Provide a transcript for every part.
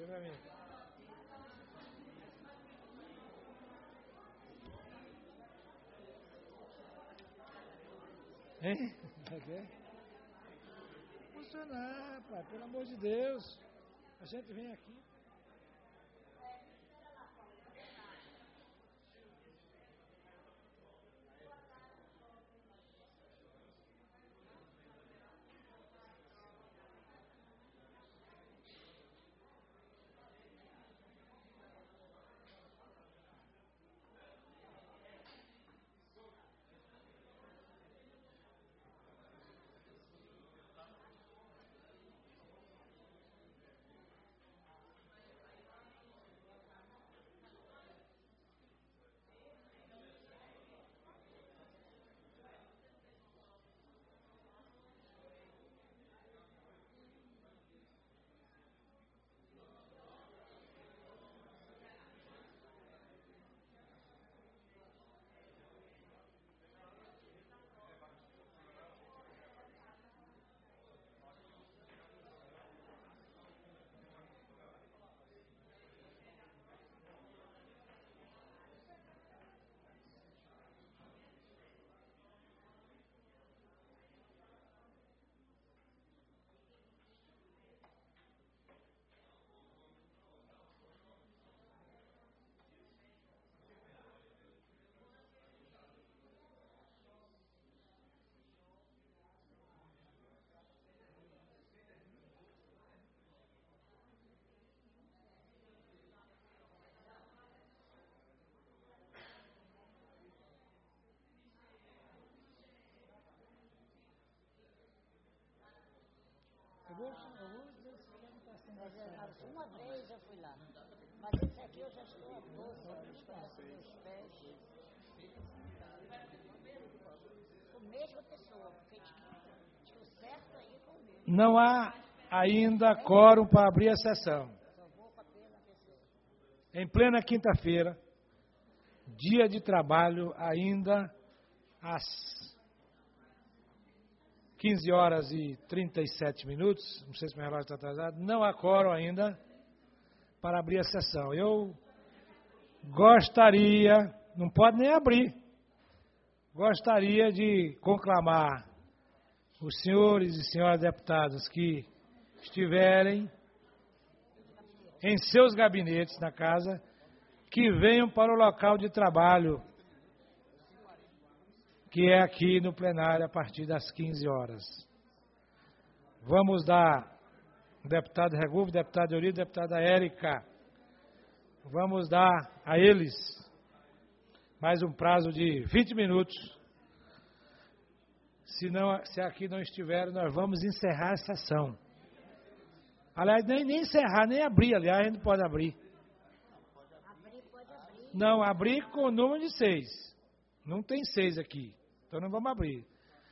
Vem pra mim. Hein? Funcionar, rapaz, pelo amor de Deus. A gente vem aqui. Uma vez eu fui lá, mas esse aqui eu já estou há 12 anos com meus pés. Com a mesma pessoa, porque tinha o certo aí com o mesmo. Não há ainda quórum para abrir a sessão. Só vou para pela pessoa. Em plena quinta-feira, dia de trabalho, ainda às 15 horas e 37 minutos, não sei se meu relógio está atrasado, não há quórum ainda para abrir a sessão. Eu gostaria, não pode nem abrir, gostaria de conclamar os senhores e senhoras deputados que estiverem em seus gabinetes na casa, que venham para o local de trabalho, que é aqui no plenário a partir das 15 horas. Vamos dar o deputado Regulfo, deputada Eurido, deputada Érica, vamos dar a eles mais um prazo de 20 minutos. Se aqui não estiverem, nós vamos encerrar a sessão. Aliás, nem encerrar, nem abrir, aliás, a gente pode abrir. Abrir, pode abrir. Não, abrir com o número de 6. Não tem 6 aqui. Então não vamos abrir.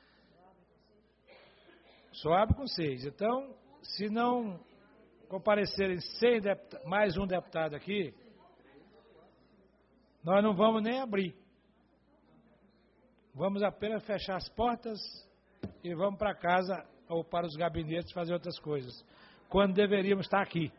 Só abre com 6. Então, se não comparecerem mais um deputado aqui, nós não vamos nem abrir. Vamos apenas fechar as portas e vamos para casa ou para os gabinetes fazer outras coisas, quando deveríamos estar aqui.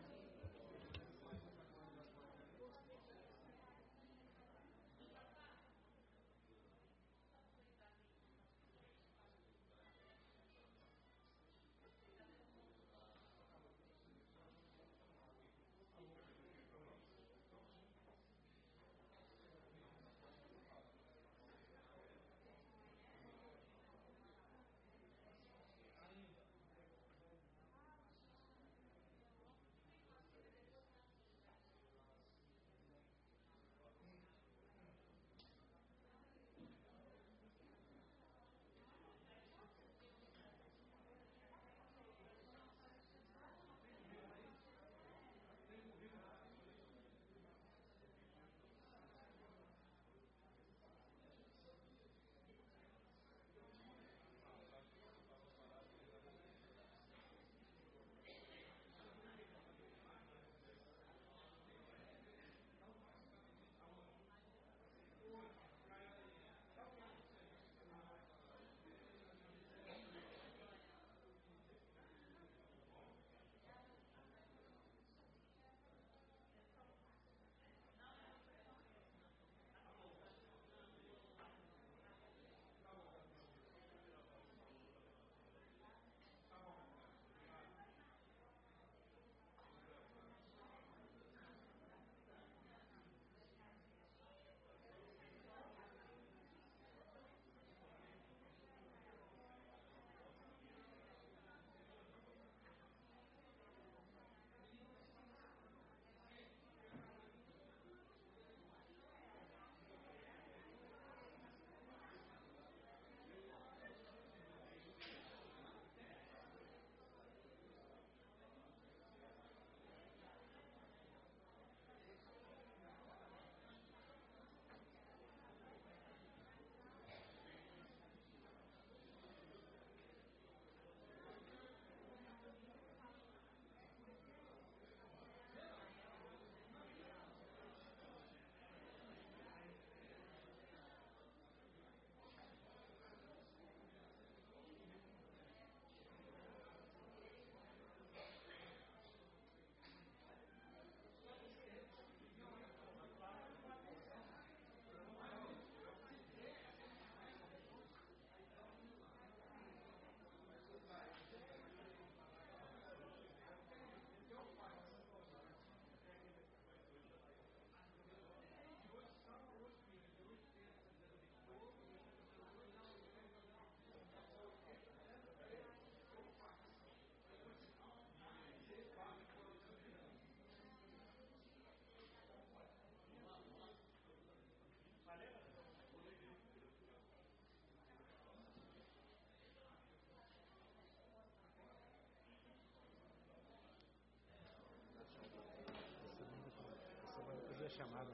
chamada.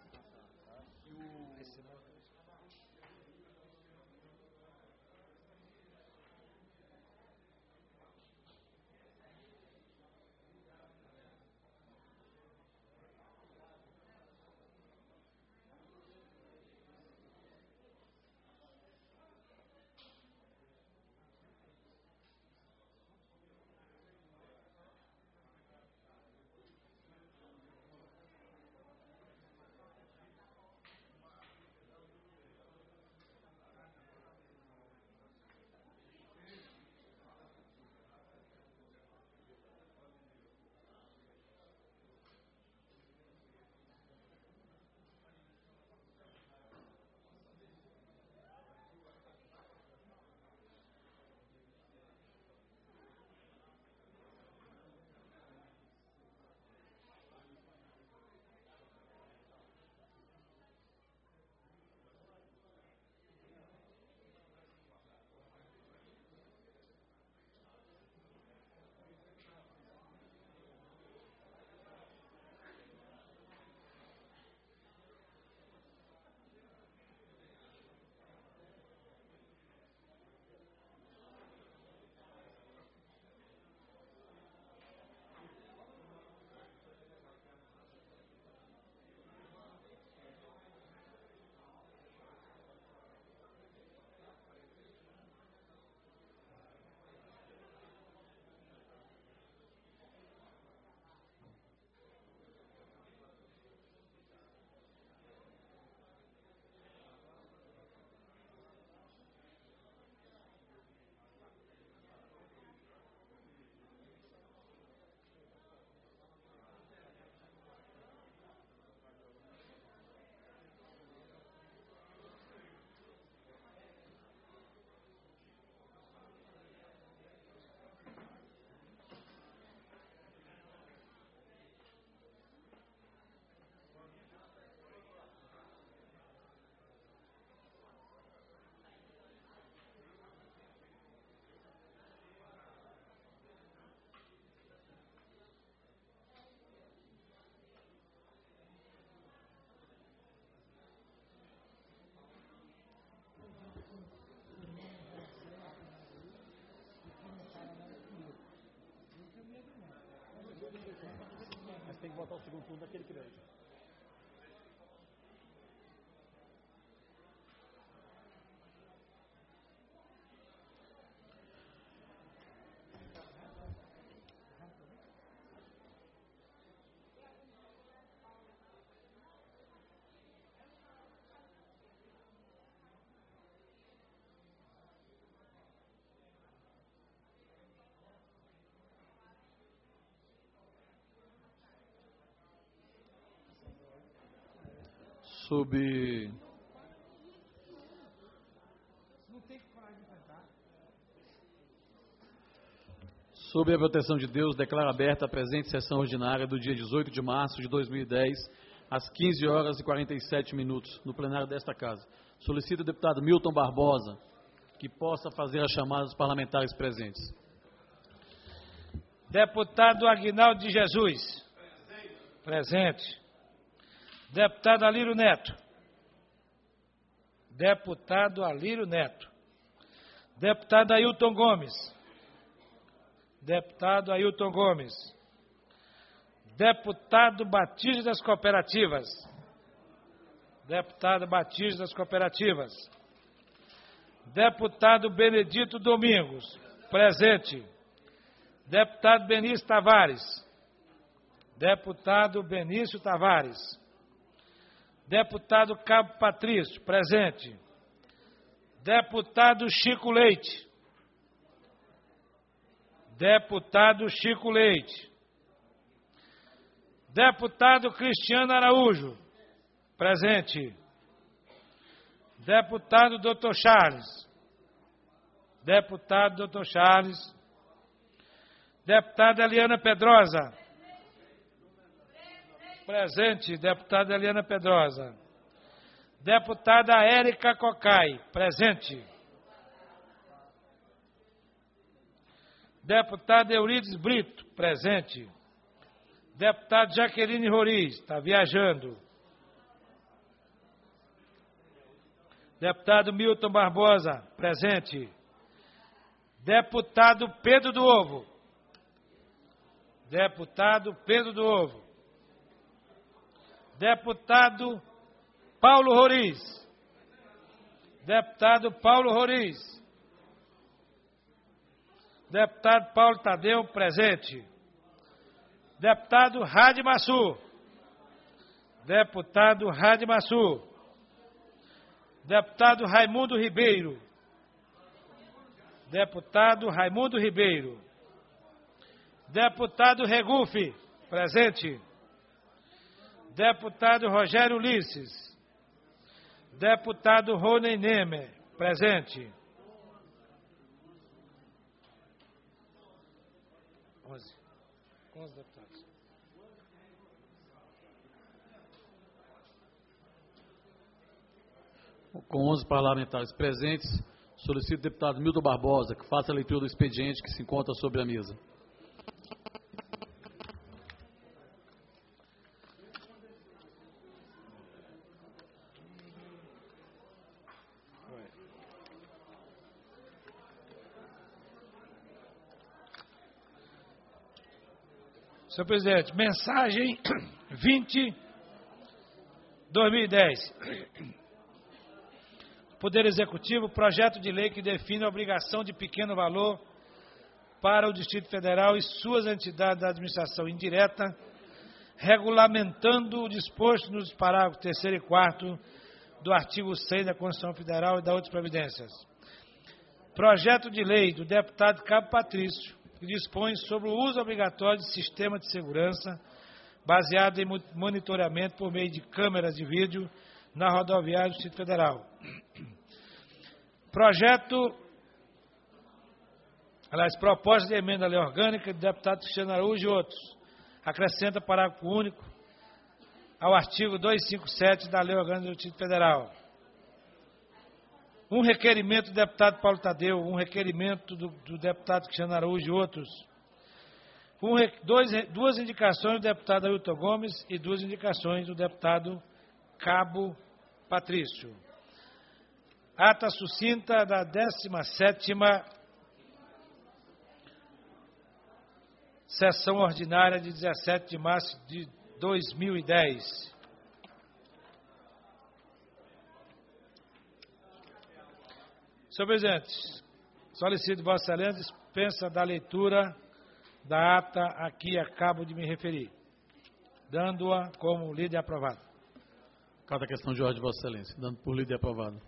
Mas tem que botar o segundo turno daquele crédito. Sob a proteção de Deus, declaro aberta a presente sessão ordinária do dia 18 de março de 2010, às 15 horas e 47 minutos, no plenário desta Casa. Solicito ao deputado Milton Barbosa que possa fazer a chamada dos parlamentares presentes. Deputado Aguinaldo de Jesus. Presente. Deputado Alírio Neto. Deputado Alírio Neto. Deputado Ailton Gomes. Deputado Ailton Gomes. Deputado Batista das Cooperativas. Deputado Batista das Cooperativas. Deputado Benedito Domingos. Presente. Deputado Benício Tavares. Deputado Benício Tavares. Deputado Cabo Patrício, presente. Deputado Chico Leite. Deputado Chico Leite. Deputado Cristiano Araújo, presente. Deputado Dr. Charles. Deputado Dr. Charles. Deputada Eliana Pedrosa. Presente, deputada Eliana Pedrosa. Deputada Érica Cocai, presente. Deputado Eurides Brito, presente. Deputado Jaqueline Roriz, está viajando. Deputado Milton Barbosa, presente. Deputado Pedro do Ovo. Deputado Pedro do Ovo. Deputado Paulo Roriz. Deputado Paulo Roriz. Deputado Paulo Tadeu, presente. Deputado Hadi Massur. Deputado Hadi Massur. Deputado Raimundo Ribeiro. Deputado Raimundo Ribeiro. Deputado Regufe, presente. Deputado Rogério Ulisses. Deputado Rony Nemer, presente. 11 deputados. Com 11 parlamentares presentes, solicito o deputado Milton Barbosa que faça a leitura do expediente que se encontra sobre a mesa. Senhor presidente, mensagem 20/2010. Poder Executivo, projeto de lei que define a obrigação de pequeno valor para o Distrito Federal e suas entidades da administração indireta, regulamentando o disposto nos parágrafos 3º e 4º do artigo 6 da Constituição Federal e da outras providências. Projeto de lei do deputado Cabo Patrício, que dispõe sobre o uso obrigatório de sistema de segurança baseado em monitoramento por meio de câmeras de vídeo na rodoviária do Distrito Federal. Proposta de emenda à lei orgânica do deputado Cristiano Araújo e outros. Acrescenta parágrafo único ao artigo 257 da lei orgânica do Distrito Federal. Um requerimento do deputado Paulo Tadeu, um requerimento do deputado Cristiano Araújo e outros. Duas indicações do deputado Ailton Gomes e 2 indicações do deputado Cabo Patrício. Ata sucinta da 17ª sessão ordinária de 17 de março de 2010. Senhor presidente, solicito Vossa Excelência dispensa da leitura da ata a que acabo de me referir, dando-a como lida e aprovada. Cada questão de ordem de Vossa Excelência, dando por lida e aprovada.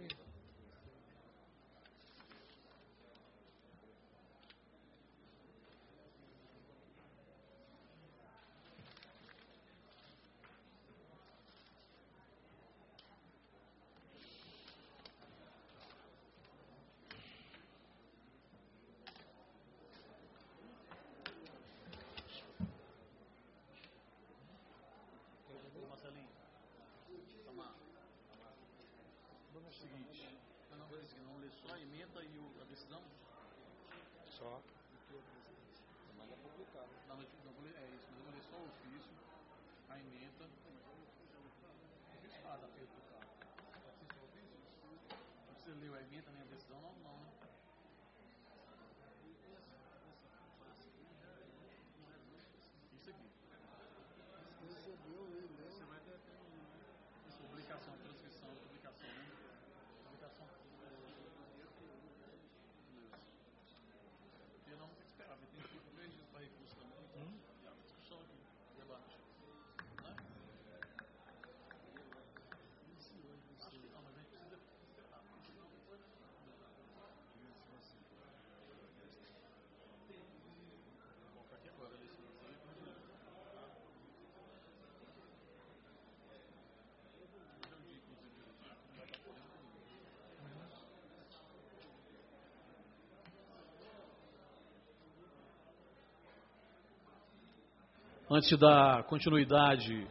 Antes de dar continuidade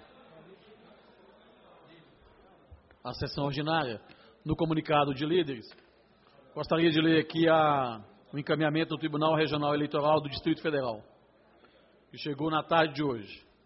à sessão ordinária, no comunicado de líderes, gostaria de ler aqui o encaminhamento do Tribunal Regional Eleitoral do Distrito Federal, que chegou na tarde de hoje.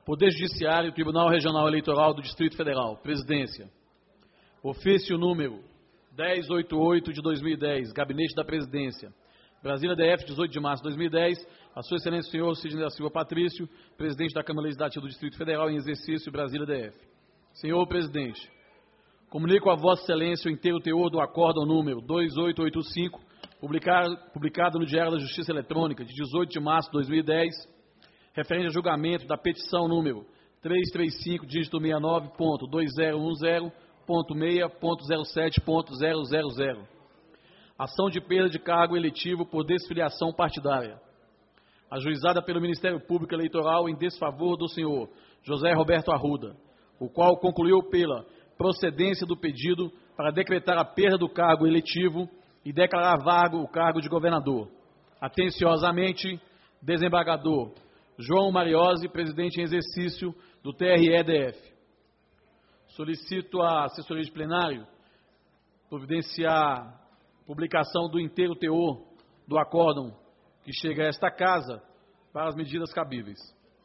Poder Judiciário, Tribunal Regional Eleitoral do Distrito Federal, Presidência. Ofício número 1088 de 2010, Gabinete da Presidência. Brasília, DF, 18 de março de 2010, a Sua Excelência o senhor Sidney da Silva Patrício, Presidente da Câmara Legislativa do Distrito Federal em exercício, Brasília, DF. Senhor Presidente, comunico a Vossa Excelência o inteiro teor do acórdão número 2885, publicado no Diário da Justiça Eletrônica, de 18 de março de 2010, referente a julgamento da petição número 335, dígito 69.2010.6.07.000. Ação de perda de cargo eletivo por desfiliação partidária. Ajuizada pelo Ministério Público Eleitoral em desfavor do senhor José Roberto Arruda, o qual concluiu pela procedência do pedido para decretar a perda do cargo eletivo e declarar vago o cargo de governador. Atenciosamente, desembargador João Mariose, presidente em exercício do TRE-DF. Solicito à assessoria de plenário providenciar publicação do inteiro teor do acórdão que chega a esta casa para as medidas cabíveis.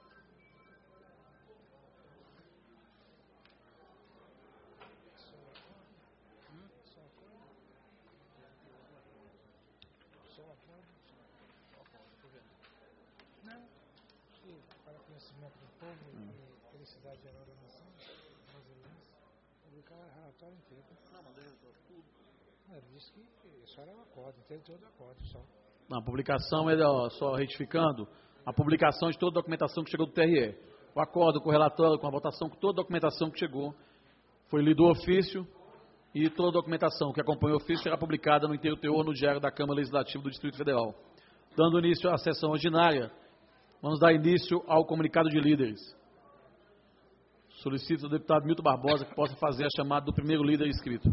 Para conhecimento do povo e felicidade geral da nação, brasileiros, publicar o relatório inteiro. Ele disse que só era um acordo, inteiro todo acordo só. Na publicação, só retificando, a publicação de toda a documentação que chegou do TRE. O acordo com o relatório, com a votação, com toda a documentação que chegou, foi lido o ofício e toda a documentação que acompanha o ofício será publicada no inteiro teor no Diário da Câmara Legislativa do Distrito Federal. Dando início à sessão ordinária, vamos dar início ao comunicado de líderes. Solicito ao deputado Milton Barbosa que possa fazer a chamada do primeiro líder inscrito.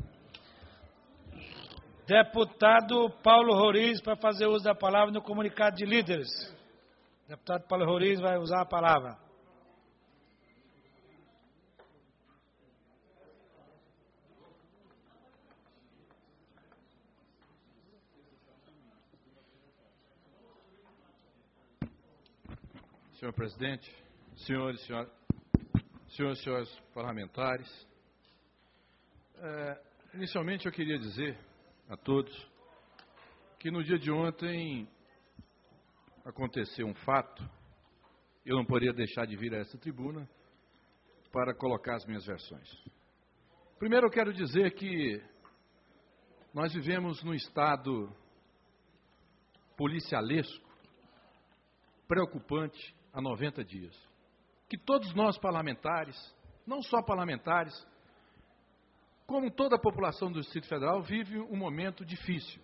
Deputado Paulo Roriz, para fazer uso da palavra no comunicado de líderes. Deputado Paulo Roriz vai usar a palavra. Senhor presidente, senhores parlamentares, inicialmente eu queria dizer a todos que no dia de ontem aconteceu um fato, eu não poderia deixar de vir a essa tribuna para colocar as minhas versões. Primeiro eu quero dizer que nós vivemos num estado policialesco, preocupante, há 90 dias. Que todos nós parlamentares, não só parlamentares, como toda a população do Distrito Federal, vive um momento difícil.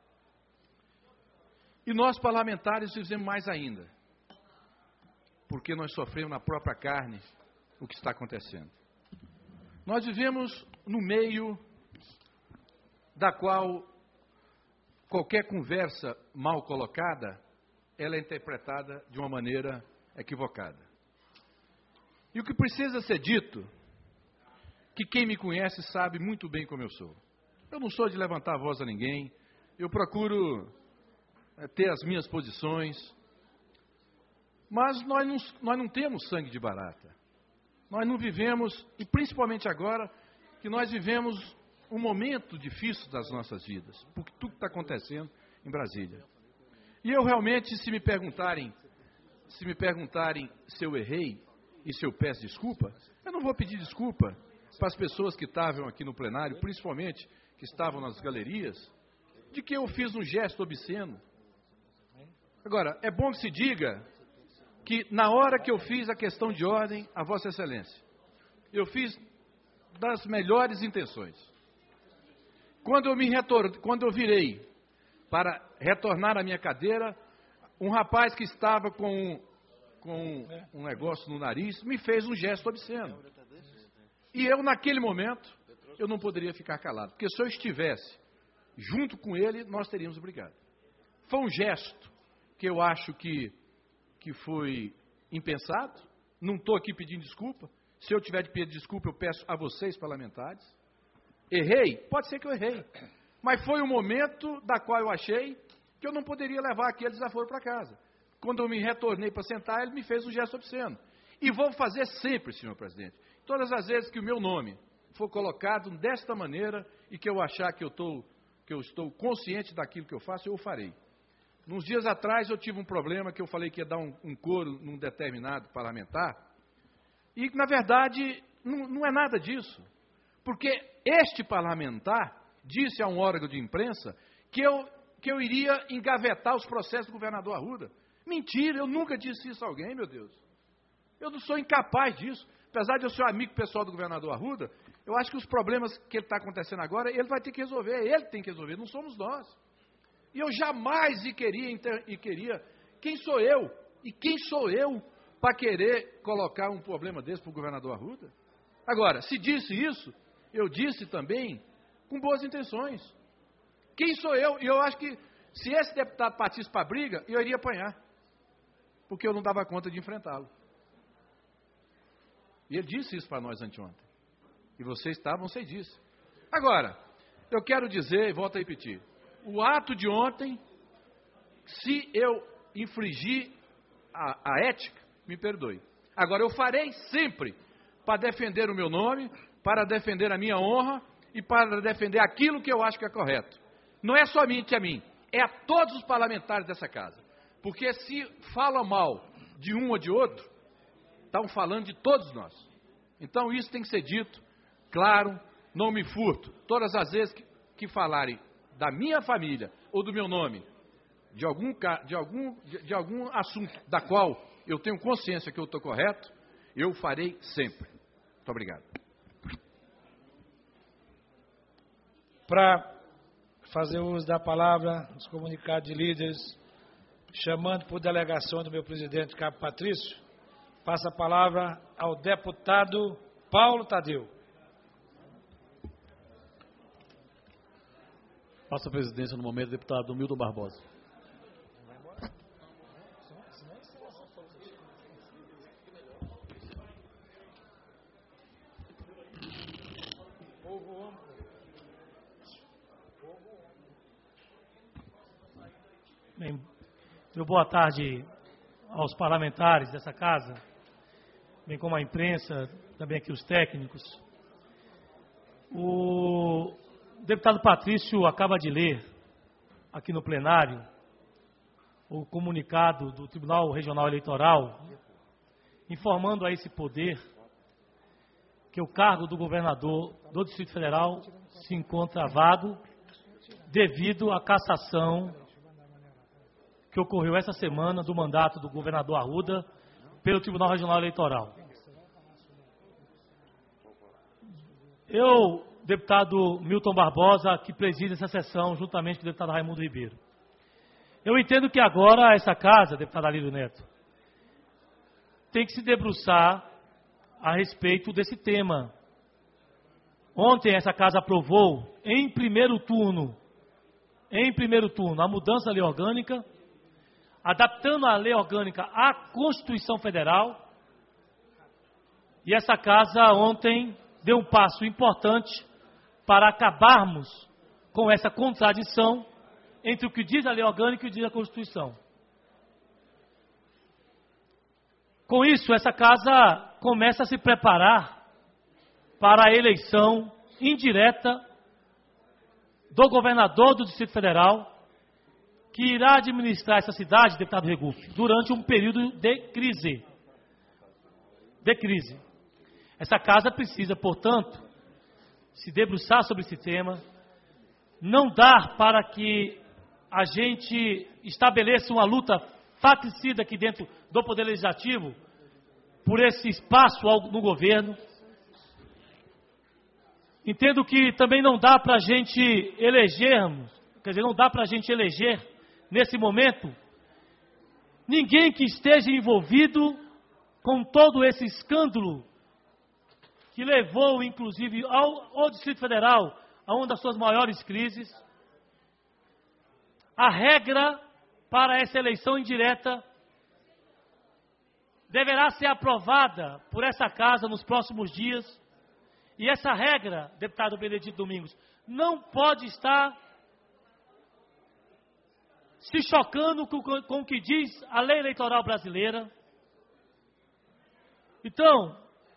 E nós parlamentares vivemos mais ainda, porque nós sofremos na própria carne o que está acontecendo. Nós vivemos no meio da qual qualquer conversa mal colocada, ela é interpretada de uma maneira equivocada. E o que precisa ser dito, que quem me conhece sabe muito bem como eu sou. Eu não sou de levantar a voz a ninguém, eu procuro ter as minhas posições, mas nós não temos sangue de barata. Nós não vivemos, e principalmente agora, que nós vivemos um momento difícil das nossas vidas, por tudo que está acontecendo em Brasília. E eu realmente, se me perguntarem se eu errei e se eu peço desculpa, eu não vou pedir desculpa para as pessoas que estavam aqui no plenário, principalmente que estavam nas galerias, de que eu fiz um gesto obsceno. Agora, é bom que se diga que na hora que eu fiz a questão de ordem, a Vossa Excelência, eu fiz das melhores intenções. Quando eu virei para retornar à minha cadeira, um rapaz que estava com um negócio no nariz me fez um gesto obsceno. E eu, naquele momento, eu não poderia ficar calado, porque se eu estivesse junto com ele, nós teríamos brigado. Foi um gesto que eu acho que foi impensado, não estou aqui pedindo desculpa. Se eu tiver de pedir desculpa, eu peço a vocês, parlamentares. Errei? Pode ser que eu errei. Mas foi um momento da qual eu achei que eu não poderia levar aquele desaforo para casa. Quando eu me retornei para sentar, ele me fez um gesto obsceno. E vou fazer sempre, senhor presidente. Todas as vezes que o meu nome for colocado desta maneira e que eu achar que eu estou consciente daquilo que eu faço, eu o farei. Nos dias atrás eu tive um problema que eu falei que ia dar um coro num determinado parlamentar. E, na verdade, não é nada disso. Porque este parlamentar disse a um órgão de imprensa que eu iria engavetar os processos do governador Arruda. Mentira, eu nunca disse isso a alguém, meu Deus. Eu não sou incapaz disso. Apesar de eu ser amigo pessoal do governador Arruda, eu acho que os problemas que ele está acontecendo agora, ele vai ter que resolver. Ele tem que resolver, não somos nós. E eu jamais queria. Quem sou eu? E quem sou eu para querer colocar um problema desse para o governador Arruda? Agora, se disse isso, eu disse também com boas intenções. Quem sou eu? E eu acho que se esse deputado partisse para a briga, eu iria apanhar. Porque eu não dava conta de enfrentá-lo. E ele disse isso para nós anteontem. E vocês estavam sem disso. Agora, eu quero dizer, e volto a repetir, o ato de ontem, se eu infringir a ética, me perdoe. Agora, eu farei sempre para defender o meu nome, para defender a minha honra e para defender aquilo que eu acho que é correto. Não é somente a mim, é a todos os parlamentares dessa casa. Porque se falam mal de um ou de outro, estão falando de todos nós. Então, isso tem que ser dito, claro, não me furto. Todas as vezes que falarem da minha família ou do meu nome, de algum assunto da qual eu tenho consciência que eu estou correto, eu farei sempre. Muito obrigado. Para fazer uso da palavra, os comunicados de líderes, chamando por delegação do meu presidente, Cabo Patrício, passa a palavra ao deputado Paulo Tadeu. Passa a presidência no momento, deputado Milton Barbosa. Bem, boa tarde aos parlamentares dessa casa, bem como a imprensa, também aqui os técnicos. O deputado Patrício acaba de ler aqui no plenário o comunicado do Tribunal Regional Eleitoral informando a esse poder que o cargo do governador do Distrito Federal se encontra vago devido à cassação que ocorreu essa semana do mandato do governador Arruda pelo Tribunal Regional Eleitoral. Eu, deputado Milton Barbosa, que preside essa sessão juntamente com o deputado Raimundo Ribeiro. Eu entendo que agora essa casa, deputado Alírio Neto, tem que se debruçar a respeito desse tema. Ontem essa casa aprovou, em primeiro turno, a mudança da lei orgânica, adaptando a lei orgânica à Constituição Federal, e essa casa ontem deu um passo importante para acabarmos com essa contradição entre o que diz a lei orgânica e o que diz a Constituição. Com isso, essa casa começa a se preparar para a eleição indireta do governador do Distrito Federal, que irá administrar essa cidade, deputado Regufe, durante um período de crise. Essa casa precisa, portanto, se debruçar sobre esse tema. Não dá para que a gente estabeleça uma luta fratricida aqui dentro do Poder Legislativo por esse espaço no governo. Entendo que também não dá para a gente eleger nesse momento ninguém que esteja envolvido com todo esse escândalo que levou, inclusive, ao Distrito Federal a uma das suas maiores crises. A regra para essa eleição indireta deverá ser aprovada por essa casa nos próximos dias. E essa regra, deputado Benedito Domingos, não pode estar se chocando com o que diz a lei eleitoral brasileira. Então,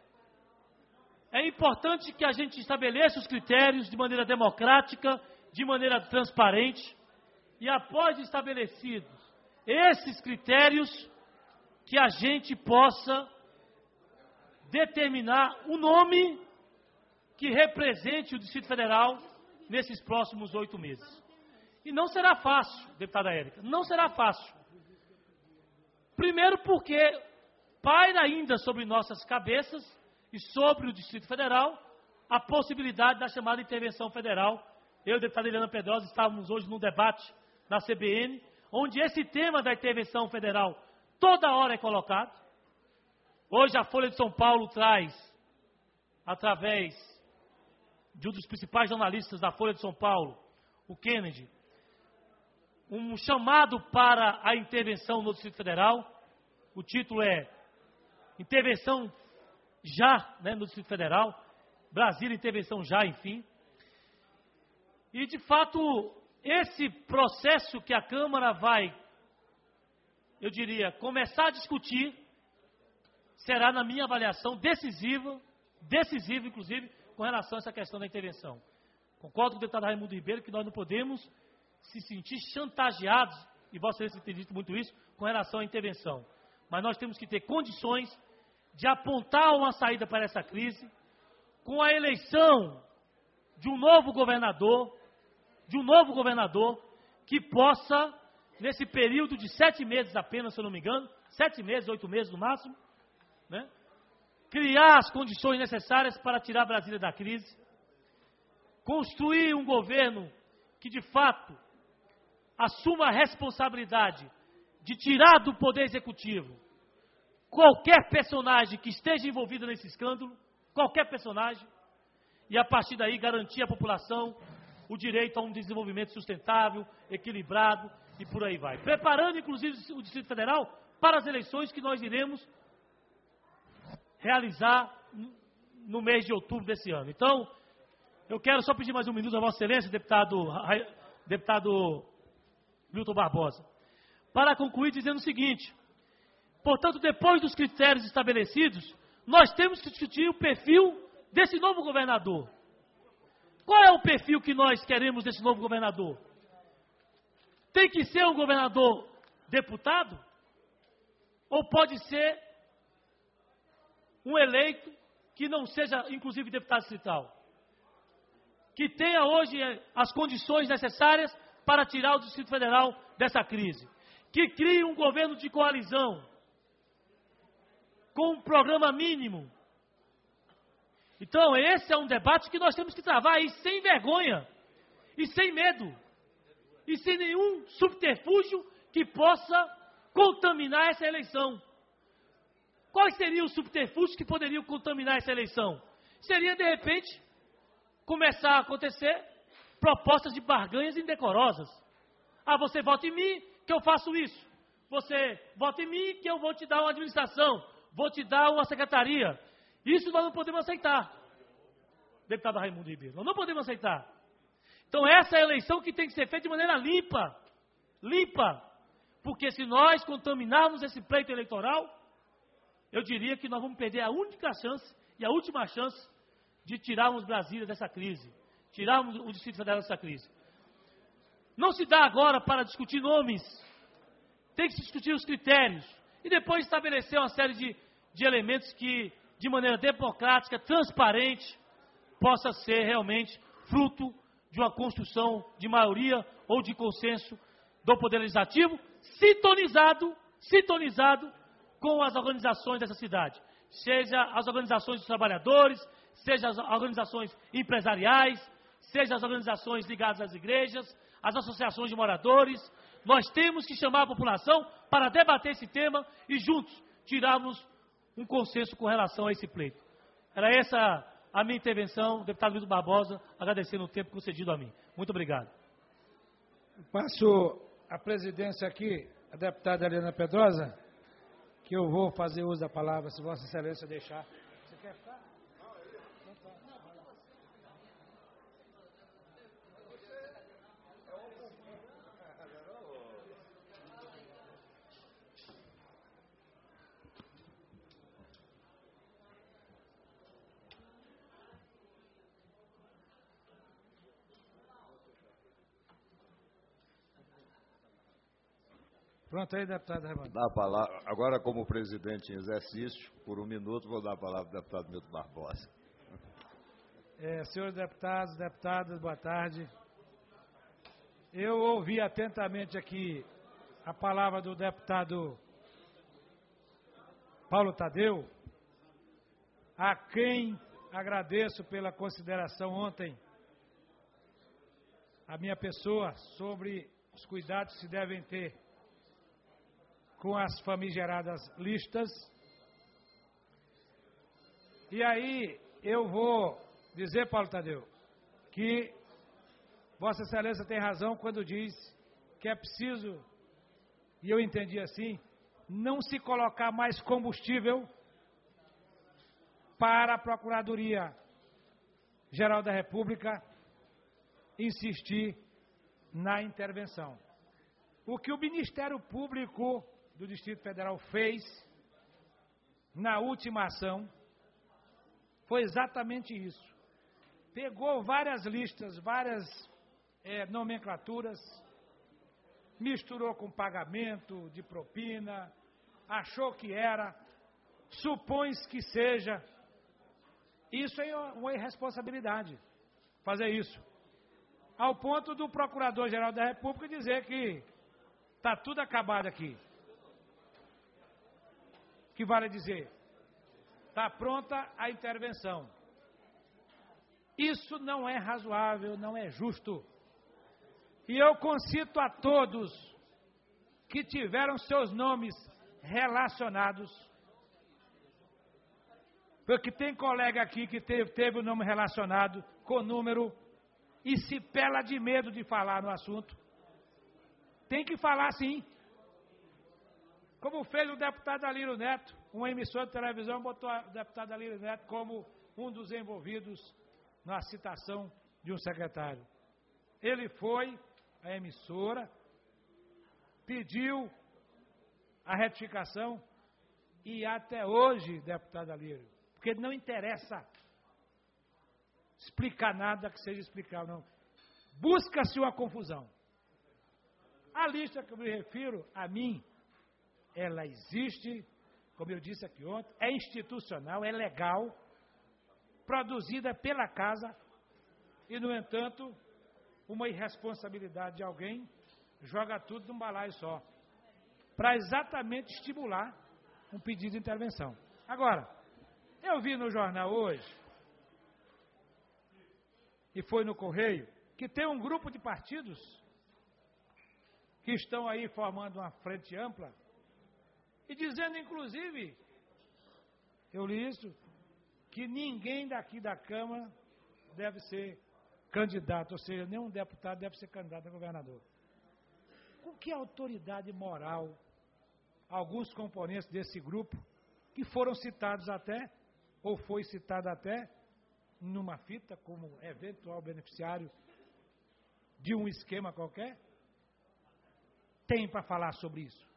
é importante que a gente estabeleça os critérios de maneira democrática, de maneira transparente, e após estabelecidos esses critérios, que a gente possa determinar um nome que represente o Distrito Federal nesses próximos 8 meses. E não será fácil, deputada Érica, não será fácil. Primeiro porque paira ainda sobre nossas cabeças e sobre o Distrito Federal a possibilidade da chamada intervenção federal. Eu e a deputada Eliana Pedrosa estávamos hoje num debate na CBN, onde esse tema da intervenção federal toda hora é colocado. Hoje a Folha de São Paulo traz, através de um dos principais jornalistas da Folha de São Paulo, o Kennedy, um chamado para a intervenção no Distrito Federal. O título é Intervenção Já, no Distrito Federal. Brasília, intervenção já, enfim. E, de fato, esse processo que a Câmara vai, eu diria, começar a discutir, será, na minha avaliação, decisivo, inclusive, com relação a essa questão da intervenção. Concordo com o deputado Raimundo Ribeiro que nós não podemos se sentir chantageados, e Vossa Excelência tem dito muito isso, com relação à intervenção. Mas nós temos que ter condições de apontar uma saída para essa crise, com a eleição de um novo governador, que possa, nesse período de 7 meses apenas, se eu não me engano, 7 meses, 8 meses no máximo, criar as condições necessárias para tirar Brasília da crise, construir um governo que, de fato, assuma a responsabilidade de tirar do Poder Executivo qualquer personagem que esteja envolvido nesse escândalo, qualquer personagem, e a partir daí garantir à população o direito a um desenvolvimento sustentável, equilibrado e por aí vai. Preparando, inclusive, o Distrito Federal para as eleições que nós iremos realizar no mês de outubro desse ano. Então, eu quero só pedir mais um minuto a Vossa Excelência, deputado Milton Barbosa, para concluir dizendo o seguinte: portanto, depois dos critérios estabelecidos, nós temos que discutir o perfil desse novo governador. Qual é o perfil que nós queremos desse novo governador? Tem que ser um governador deputado? Ou pode ser um eleito que não seja, inclusive, deputado distrital? Que tenha hoje as condições necessárias para tirar o Distrito Federal dessa crise. Que crie um governo de coalizão, com um programa mínimo. Então, esse é um debate que nós temos que travar aí sem vergonha, e sem medo, e sem nenhum subterfúgio que possa contaminar essa eleição. Quais seriam os subterfúgios que poderiam contaminar essa eleição? Seria, de repente, começar a acontecer propostas de barganhas indecorosas. Ah, você vota em mim, que eu faço isso. Você vota em mim, que eu vou te dar uma administração, vou te dar uma secretaria. Isso nós não podemos aceitar, deputado Raimundo Ribeiro. Nós não podemos aceitar. Então, essa é a eleição que tem que ser feita de maneira limpa. Limpa. Porque se nós contaminarmos esse pleito eleitoral, eu diria que nós vamos perder a única chance e a última chance de tirarmos Brasília dessa crise. Tirarmos o Distrito Federal dessa crise. Não se dá agora para discutir nomes. Tem que se discutir os critérios. E depois estabelecer uma série de elementos que, de maneira democrática, transparente, possa ser realmente fruto de uma construção de maioria ou de consenso do Poder Legislativo, sintonizado com as organizações dessa cidade. Seja as organizações dos trabalhadores, seja as organizações empresariais, seja as organizações ligadas às igrejas, as associações de moradores. Nós temos que chamar a população para debater esse tema e juntos tirarmos um consenso com relação a esse pleito. Era essa a minha intervenção, deputado Milton Barbosa, agradecendo o tempo concedido a mim. Muito obrigado. Passo a presidência aqui, a deputada Eliana Pedrosa, que eu vou fazer uso da palavra, se Vossa Excelência deixar. Você quer ficar? Pronto aí, deputado Raimundo. Dá a palavra, agora, como presidente em exercício, por 1 minuto, vou dar a palavra ao deputado Milton Barbosa. Senhores deputados, deputadas, boa tarde. Eu ouvi atentamente aqui a palavra do deputado Paulo Tadeu, a quem agradeço pela consideração ontem a minha pessoa sobre os cuidados que se devem ter com as famigeradas listas. E aí eu vou dizer, Paulo Tadeu, que Vossa Excelência tem razão quando diz que é preciso, e eu entendi assim, não se colocar mais combustível para a Procuradoria-Geral da República insistir na intervenção. O que o Ministério Público do Distrito Federal fez na última ação foi exatamente isso. Pegou várias listas, várias nomenclaturas, misturou com pagamento de propina, achou que era, supõe-se que seja. Isso é uma irresponsabilidade, fazer isso. Ao ponto do Procurador-Geral da República dizer que está tudo acabado aqui. Que vale dizer, está pronta a intervenção. Isso não é razoável, não é justo. E eu concito a todos que tiveram seus nomes relacionados, porque tem colega aqui que teve o nome relacionado com número e se pela de medo de falar no assunto. Tem que falar sim. Como fez o deputado Alírio Neto, uma emissora de televisão botou o deputado Alírio Neto como um dos envolvidos na citação de um secretário. Ele foi à emissora, pediu a retificação e até hoje, deputado Alírio, porque não interessa explicar nada que seja explicável, não. Busca-se uma confusão. A lista que eu me refiro, a mim, ela existe, como eu disse aqui ontem, é institucional, é legal, produzida pela casa e, no entanto, uma irresponsabilidade de alguém joga tudo num balaio só, para exatamente estimular um pedido de intervenção. Agora, eu vi no jornal hoje, e foi no Correio, que tem um grupo de partidos que estão aí formando uma frente ampla, e dizendo, inclusive, eu li isso, que ninguém daqui da Câmara deve ser candidato, ou seja, nenhum deputado deve ser candidato a governador. Com que autoridade moral alguns componentes desse grupo, que foram citados até, ou foi citado até, numa fita como eventual beneficiário de um esquema qualquer, tem para falar sobre isso?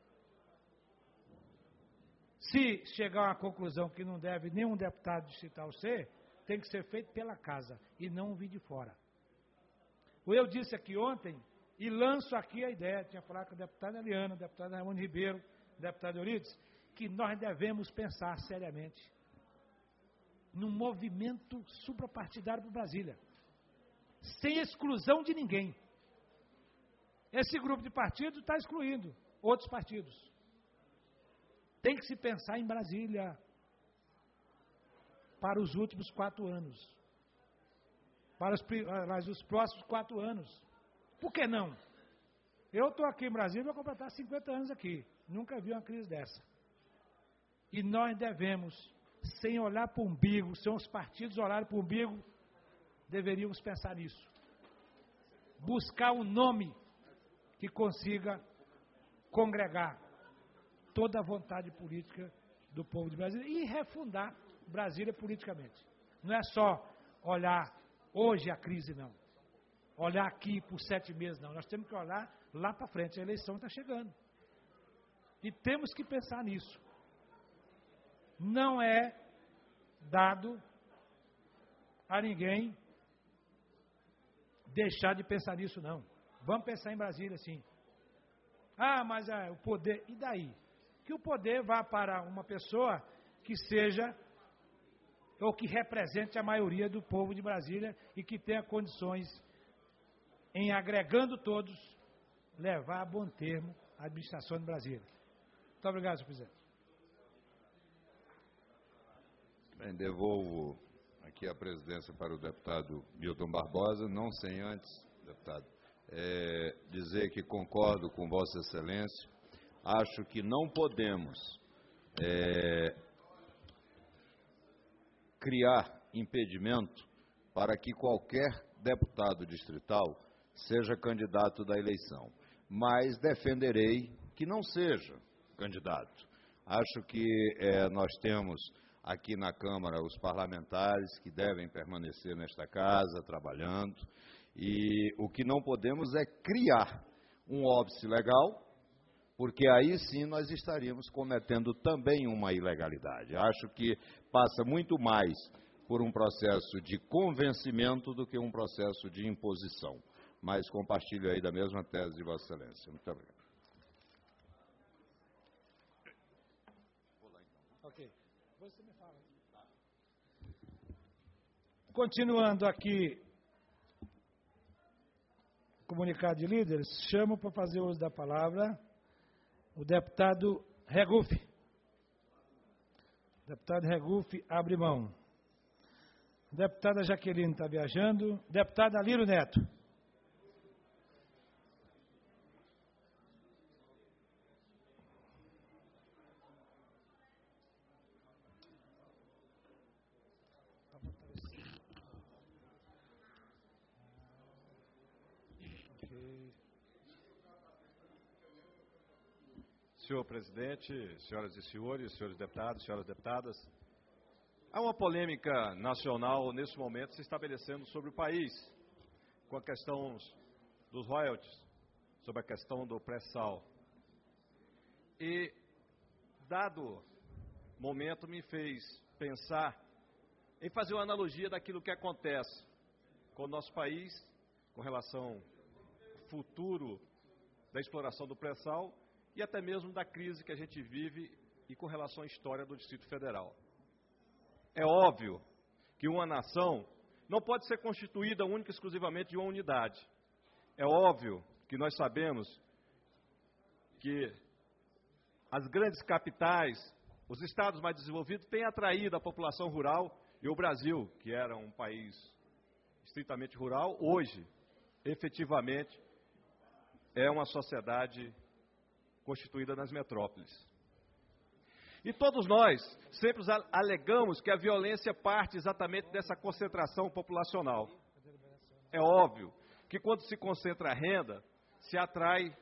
Se chegar a uma conclusão que não deve nenhum deputado distrital ser, tem que ser feito pela casa e não vir de fora. Eu disse aqui ontem, e lanço aqui a ideia, tinha falado com a deputada Eliana, o deputado Raimundo Ribeiro, o deputado Eurides, que nós devemos pensar seriamente num movimento suprapartidário para Brasília, sem exclusão de ninguém. Esse grupo de partidos está excluindo outros partidos. Tem que se pensar em Brasília para os últimos 4 anos. Para os próximos 4 anos. Por que não? Eu estou aqui em Brasília, vou completar 50 anos aqui. Nunca vi uma crise dessa. E nós devemos, sem olhar para o umbigo, sem os partidos olharem para o umbigo, deveríamos pensar nisso. Buscar um nome que consiga congregar toda a vontade política do povo de Brasília e refundar Brasília politicamente. Não é só olhar hoje a crise, não. Olhar aqui por 7 meses, não. Nós temos que olhar lá para frente. A eleição está chegando. E temos que pensar nisso. Não é dado a ninguém deixar de pensar nisso, não. Vamos pensar em Brasília, sim. Ah, mas o poder... E daí? Que o poder vá para uma pessoa que seja, ou que represente a maioria do povo de Brasília e que tenha condições, em agregando todos, levar a bom termo a administração de Brasília. Muito obrigado, senhor presidente. Bem, devolvo aqui a presidência para o deputado Milton Barbosa, não sem antes, deputado, dizer que concordo com Vossa Excelência. Acho que não podemos criar impedimento para que qualquer deputado distrital seja candidato da eleição, mas defenderei que não seja candidato. Acho que nós temos aqui na Câmara os parlamentares que devem permanecer nesta casa trabalhando, e o que não podemos é criar um óbice legal, porque aí sim nós estaríamos cometendo também uma ilegalidade. Acho que passa muito mais por um processo de convencimento do que um processo de imposição. Mas compartilho aí da mesma tese de Vossa Excelência. Muito obrigado. Ok. Você me fala. Continuando aqui, comunicado de líderes, chamo para fazer uso da palavra o deputado Regufe. Deputado Regufe abre mão. Deputada Jaqueline está viajando. Deputado Alírio Neto. Senhor presidente, senhoras e senhores, senhores deputados, senhoras deputadas, há uma polêmica nacional nesse momento se estabelecendo sobre o país, com a questão dos royalties, sobre a questão do pré-sal. E, dado momento, me fez pensar em fazer uma analogia daquilo que acontece com o nosso país, com relação ao futuro da exploração do pré-sal, e até mesmo da crise que a gente vive e com relação à história do Distrito Federal. É óbvio que uma nação não pode ser constituída única e exclusivamente de uma unidade. É óbvio que nós sabemos que as grandes capitais, os estados mais desenvolvidos, têm atraído a população rural, e o Brasil, que era um país estritamente rural, hoje, efetivamente, é uma sociedade constituída nas metrópoles. E todos nós sempre alegamos que a violência parte exatamente dessa concentração populacional. É óbvio que quando se concentra a renda, se atrai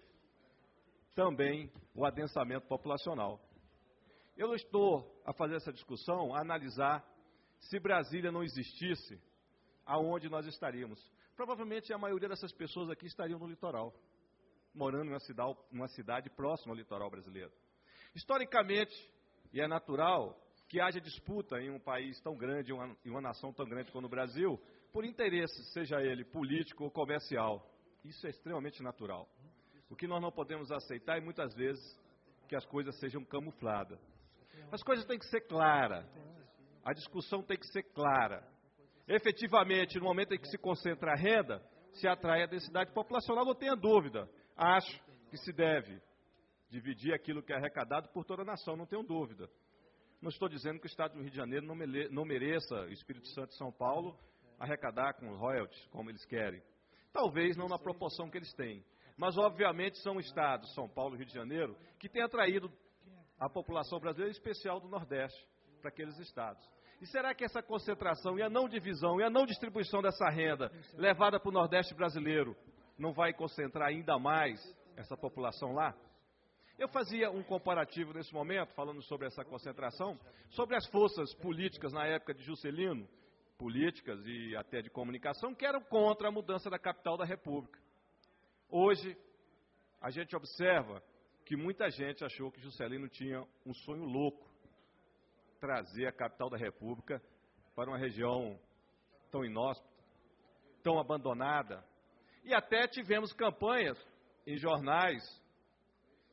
também o adensamento populacional. Eu não estou a fazer essa discussão, a analisar se Brasília não existisse, aonde nós estaríamos. Provavelmente a maioria dessas pessoas aqui estariam no litoral, morando em uma cidade próxima ao litoral brasileiro. Historicamente, e é natural que haja disputa em um país tão grande, em uma nação tão grande como o Brasil, por interesse, seja ele político ou comercial. Isso é extremamente natural. O que nós não podemos aceitar é, muitas vezes, que as coisas sejam camufladas. As coisas têm que ser claras. A discussão tem que ser clara. Efetivamente, no momento em que se concentra a renda, se atrai a densidade populacional, não tenha dúvida. Acho que se deve dividir aquilo que é arrecadado por toda a nação, não tenho dúvida. Não estou dizendo que o Estado do Rio de Janeiro não mereça, o Espírito Santo e São Paulo, arrecadar com royalties, como eles querem. Talvez não na proporção que eles têm. Mas, obviamente, são estados, São Paulo e Rio de Janeiro, que têm atraído a população brasileira, em especial do Nordeste, para aqueles estados. E será que essa concentração e a não divisão e a não distribuição dessa renda levada para o Nordeste brasileiro não vai concentrar ainda mais essa população lá? Eu fazia um comparativo nesse momento, falando sobre essa concentração, sobre as forças políticas na época de Juscelino, políticas e até de comunicação, que eram contra a mudança da capital da República. Hoje, a gente observa que muita gente achou que Juscelino tinha um sonho louco, trazer a capital da República para uma região tão inóspita, tão abandonada. E até tivemos campanhas em jornais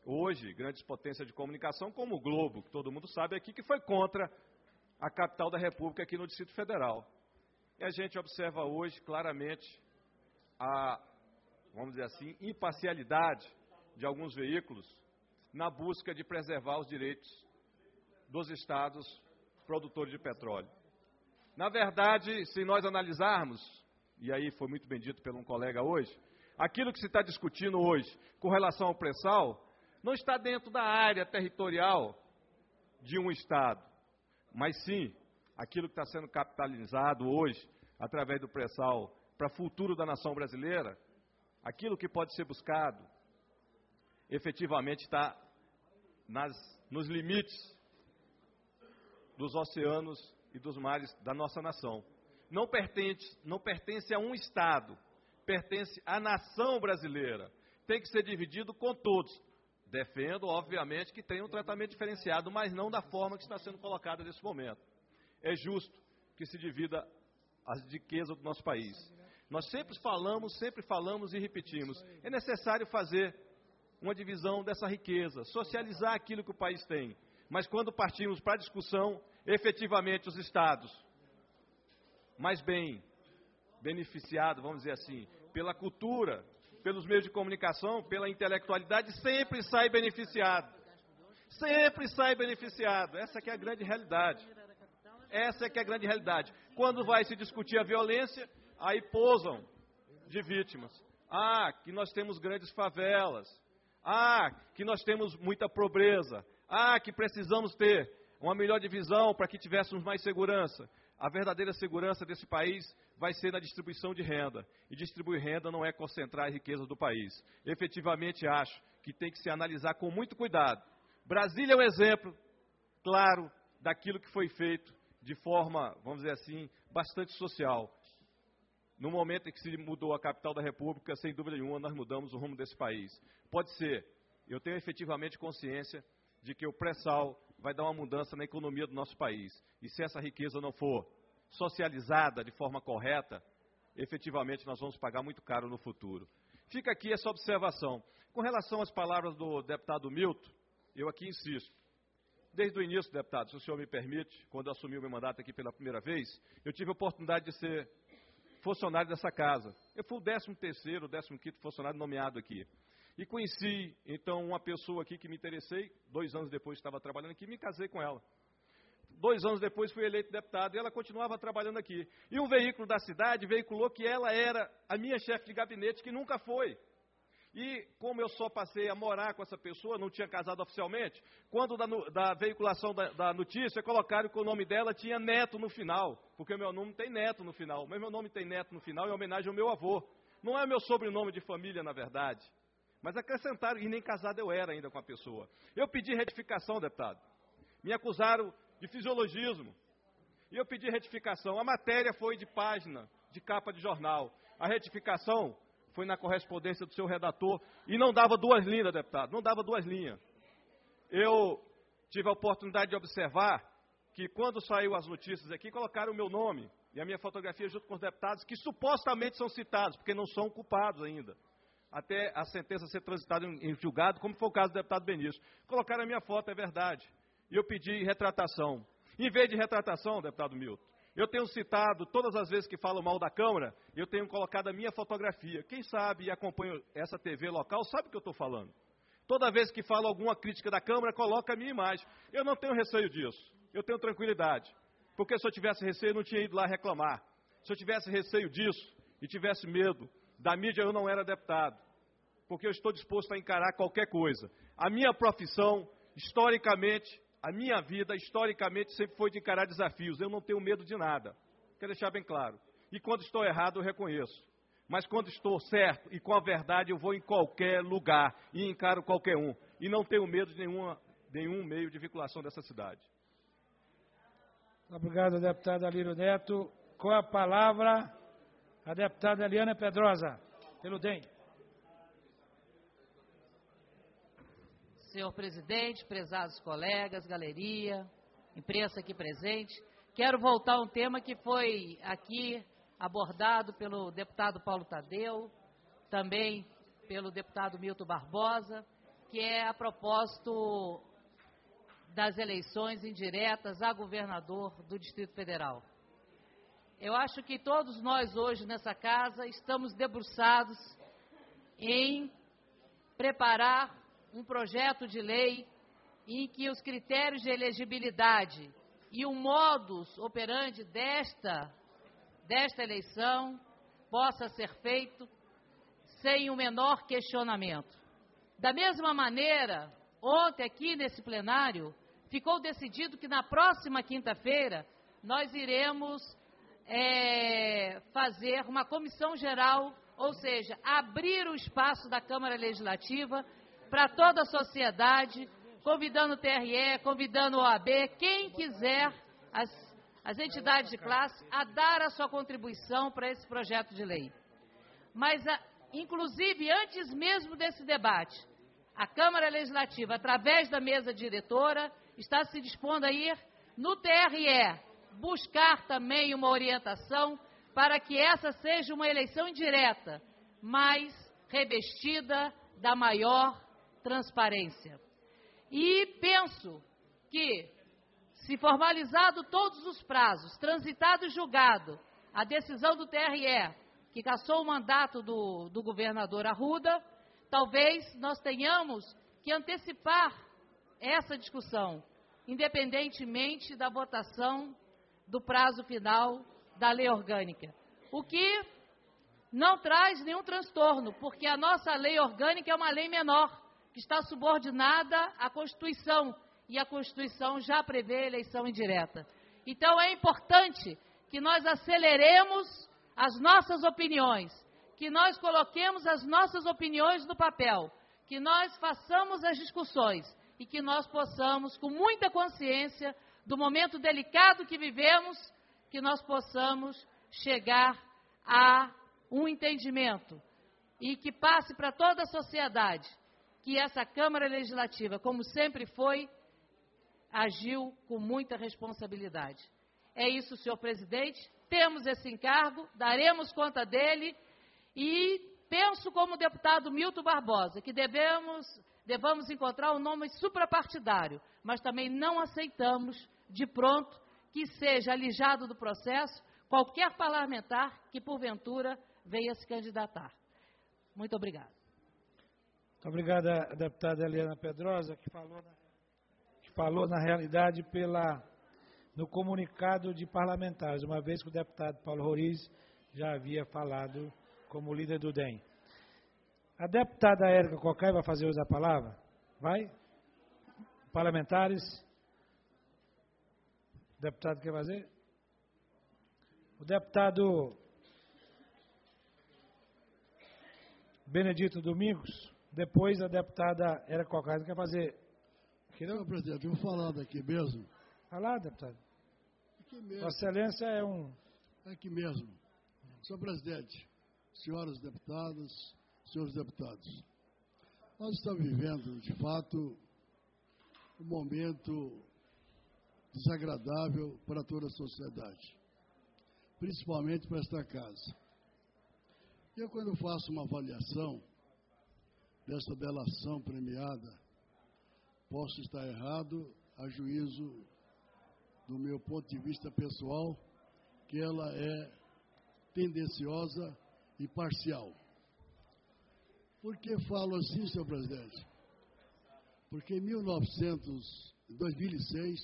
hoje grandes potências de comunicação, como o Globo, que todo mundo sabe aqui, que foi contra a capital da República aqui no Distrito Federal. E a gente observa hoje claramente a, vamos dizer assim, imparcialidade de alguns veículos na busca de preservar os direitos dos estados produtores de petróleo. Na verdade, se nós analisarmos, e aí foi muito bem dito por um colega hoje, aquilo que se está discutindo hoje com relação ao pré-sal não está dentro da área territorial de um estado, mas sim aquilo que está sendo capitalizado hoje através do pré-sal para o futuro da nação brasileira, aquilo que pode ser buscado efetivamente está nos limites dos oceanos e dos mares da nossa nação. Não pertence a um estado, pertence à nação brasileira. Tem que ser dividido com todos. Defendo, obviamente, que tenha um tratamento diferenciado, mas não da forma que está sendo colocada nesse momento. É justo que se divida a riqueza do nosso país. Nós sempre falamos e repetimos. É necessário fazer uma divisão dessa riqueza, socializar aquilo que o país tem. Mas quando partimos para a discussão, efetivamente os estados mais bem beneficiados, vamos dizer assim, pela cultura, pelos meios de comunicação, pela intelectualidade, sempre sai beneficiado. Sempre sai beneficiado. Essa que é a grande realidade. Essa é que é a grande realidade. Quando vai se discutir a violência, aí posam de vítimas. Ah, que nós temos grandes favelas. Ah, que nós temos muita pobreza. Ah, que precisamos ter uma melhor divisão para que tivéssemos mais segurança. A verdadeira segurança desse país vai ser na distribuição de renda. E distribuir renda não é concentrar a riqueza do país. Efetivamente, acho que tem que se analisar com muito cuidado. Brasília é um exemplo claro daquilo que foi feito de forma, vamos dizer assim, bastante social. No momento em que se mudou a capital da República, sem dúvida nenhuma, nós mudamos o rumo desse país. Pode ser, eu tenho efetivamente consciência de que o pré-sal vai dar uma mudança na economia do nosso país. E se essa riqueza não for socializada de forma correta, efetivamente nós vamos pagar muito caro no futuro. Fica aqui essa observação. Com relação às palavras do deputado Milton, eu aqui insisto. Desde o início, deputado, se o senhor me permite, quando eu assumi o meu mandato aqui pela primeira vez, eu tive a oportunidade de ser funcionário dessa casa. Eu fui o 13º, 15º funcionário nomeado aqui. E conheci, então, uma pessoa aqui que me interessei, 2 anos depois estava trabalhando aqui, me casei com ela. 2 anos depois fui eleito deputado e ela continuava trabalhando aqui. E um veículo da cidade veiculou que ela era a minha chefe de gabinete, que nunca foi. E como eu só passei a morar com essa pessoa, não tinha casado oficialmente, quando da veiculação da notícia, colocaram que o nome dela tinha neto no final, porque o meu nome tem neto no final, mas meu nome tem neto no final em homenagem ao meu avô. Não é meu sobrenome de família, na verdade. Mas acrescentaram, e nem casado eu era ainda com a pessoa. Eu pedi retificação, deputado. Me acusaram de fisiologismo. E eu pedi retificação. A matéria foi de página, de capa de jornal. A retificação foi na correspondência do seu redator e não dava 2 linhas, deputado. Não dava 2 linhas. Eu tive a oportunidade de observar que quando saiu as notícias aqui, colocaram o meu nome e a minha fotografia junto com os deputados que supostamente são citados, porque não são culpados ainda. Até a sentença ser transitada em julgado, como foi o caso do deputado Benício. Colocaram a minha foto, é verdade. E eu pedi retratação. Em vez de retratação, deputado Milton, eu tenho citado, todas as vezes que falo mal da Câmara, eu tenho colocado a minha fotografia. Quem sabe e acompanha essa TV local sabe o que eu estou falando. Toda vez que falo alguma crítica da Câmara, coloca a minha imagem. Eu não tenho receio disso. Eu tenho tranquilidade. Porque se eu tivesse receio, eu não tinha ido lá reclamar. Se eu tivesse receio disso e tivesse medo da mídia, eu não era deputado. Porque eu estou disposto a encarar qualquer coisa. A minha profissão, historicamente, a minha vida, historicamente, sempre foi de encarar desafios. Eu não tenho medo de nada. Quero deixar bem claro. E quando estou errado, eu reconheço. Mas quando estou certo e com a verdade, eu vou em qualquer lugar e encaro qualquer um. E não tenho medo de nenhum meio de vinculação dessa cidade. Obrigado, deputado Alírio Neto. Com a palavra, a deputada Eliana Pedrosa, pelo DEM. Senhor presidente, prezados colegas, galeria, imprensa aqui presente, quero voltar a um tema que foi aqui abordado pelo deputado Paulo Tadeu, também pelo deputado Milton Barbosa, que é a propósito das eleições indiretas a governador do Distrito Federal. Eu acho que todos nós hoje nessa casa estamos debruçados em preparar um projeto de lei em que os critérios de elegibilidade e o modus operandi desta eleição possa ser feito sem o menor questionamento. Da mesma maneira, ontem aqui nesse plenário, ficou decidido que na próxima quinta-feira nós iremos fazer uma comissão geral, ou seja, abrir o espaço da Câmara Legislativa para toda a sociedade, convidando o TRE, convidando o OAB, quem quiser, as entidades de classe, a dar a sua contribuição para esse projeto de lei. Mas, inclusive, antes mesmo desse debate, a Câmara Legislativa, através da mesa diretora, está se dispondo a ir no TRE, buscar também uma orientação para que essa seja uma eleição indireta, mas revestida da maior transparência. E penso que, se formalizado todos os prazos, transitado e julgado a decisão do TRE, que cassou o mandato do governador Arruda, talvez nós tenhamos que antecipar essa discussão, independentemente da votação do prazo final da lei orgânica. O que não traz nenhum transtorno, porque a nossa lei orgânica é uma lei menor, que está subordinada à Constituição, e a Constituição já prevê eleição indireta. Então, é importante que nós aceleremos as nossas opiniões, que nós coloquemos as nossas opiniões no papel, que nós façamos as discussões e que nós possamos, com muita consciência do momento delicado que vivemos, que nós possamos chegar a um entendimento e que passe para toda a sociedade que essa Câmara Legislativa, como sempre foi, agiu com muita responsabilidade. É isso, senhor presidente, temos esse encargo, daremos conta dele e penso como o deputado Milton Barbosa, que devamos encontrar um nome suprapartidário, mas também não aceitamos de pronto que seja alijado do processo qualquer parlamentar que porventura venha se candidatar. Muito obrigada. Muito obrigada, deputada Eliana Pedrosa, que falou na realidade no comunicado de parlamentares, uma vez que o deputado Paulo Roriz já havia falado como líder do DEM. A deputada Érica Cocai vai fazer uso da palavra? Vai? Parlamentares? O deputado quer fazer? O deputado Benedito Domingos, depois a deputada Érica Cocai quer fazer. Senhor presidente, eu vou falar daqui mesmo. Falar, deputado? Aqui mesmo. Vossa Excelência é um... Aqui mesmo. Senhor presidente, senhoras deputadas, senhores deputados, nós estamos vivendo, de fato, um momento desagradável para toda a sociedade, principalmente para esta casa. Eu, quando faço uma avaliação desta delação premiada, posso estar errado, a juízo do meu ponto de vista pessoal, que ela é tendenciosa e parcial. Por que falo assim, senhor presidente? Porque em 2006,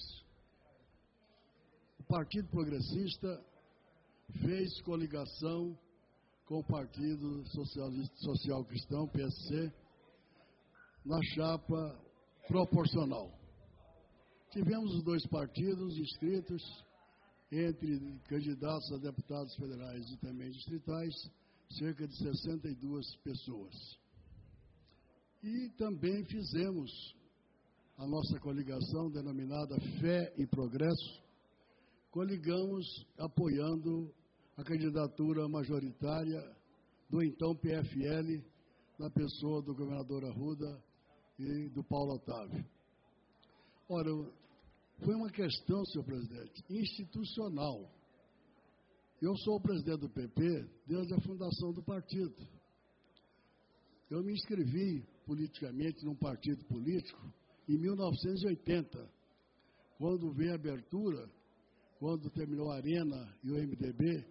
o Partido Progressista fez coligação com o Partido Social Cristão, PSC, na chapa proporcional. Tivemos os dois partidos inscritos, entre candidatos a deputados federais e também distritais, cerca de 62 pessoas. E também fizemos a nossa coligação, denominada Fé e Progresso, coligamos apoiando a candidatura majoritária do então PFL, na pessoa do governador Arruda e do Paulo Otávio. Ora, foi uma questão, senhor presidente, institucional. Eu sou o presidente do PP desde a fundação do partido. Eu me inscrevi politicamente num partido político em 1980, quando veio a abertura, quando terminou a Arena e o MDB,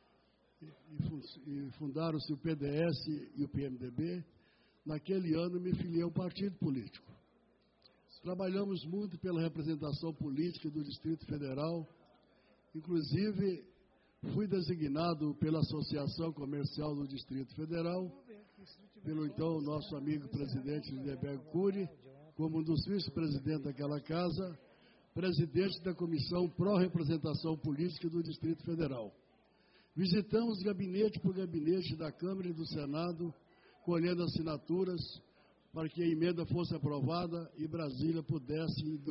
e fundaram-se o PDS e o PMDB. Naquele ano me filiei a um partido político. Trabalhamos muito pela representação política do Distrito Federal, inclusive fui designado pela Associação Comercial do Distrito Federal, pelo então nosso amigo presidente Lindeberg Cury, como um dos vice-presidentes daquela casa, presidente da Comissão Pró-Representação Política do Distrito Federal. Visitamos gabinete por gabinete da Câmara e do Senado, colhendo assinaturas para que a emenda fosse aprovada e Brasília pudesse, em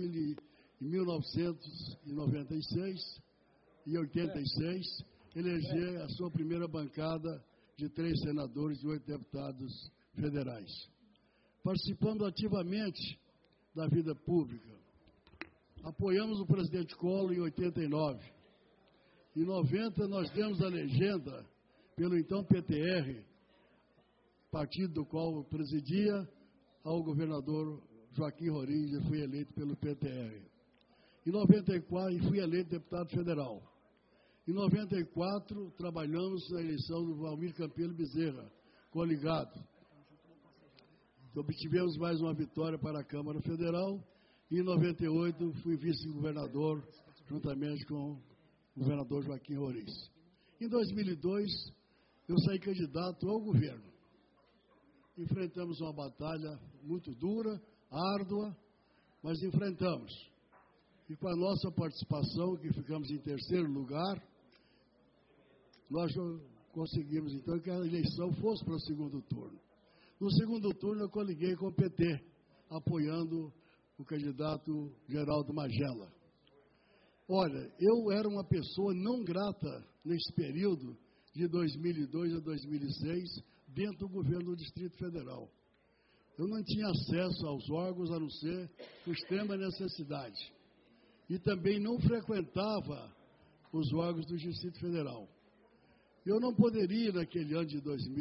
1996 e 86, eleger a sua primeira bancada de 3 senadores e 8 deputados federais. Participando ativamente da vida pública. Apoiamos o presidente Collor em 89. Em 90, nós demos a legenda pelo então PTR, partido do qual eu presidia, ao governador Joaquim Rorim, e fui eleito pelo PTR. Em 94, fui eleito deputado federal. Em 94, trabalhamos na eleição do Valmir Campelo Bezerra, coligado. Obtivemos mais uma vitória para a Câmara Federal. E em 98, fui vice-governador, juntamente com o governador Joaquim Rorim. Em 2002, eu saí candidato ao governo. Enfrentamos uma batalha muito dura, árdua, mas enfrentamos. E com a nossa participação, que ficamos em 3º lugar, nós conseguimos, então, que a eleição fosse para o 2º turno. No 2º turno, eu coliguei com o PT, apoiando o candidato Geraldo Magela. Olha, eu era uma pessoa não grata nesse período de 2002 a 2006, dentro do governo do Distrito Federal. Eu não tinha acesso aos órgãos, a não ser por extrema necessidade. E também não frequentava os órgãos do Distrito Federal. Eu não poderia, naquele ano de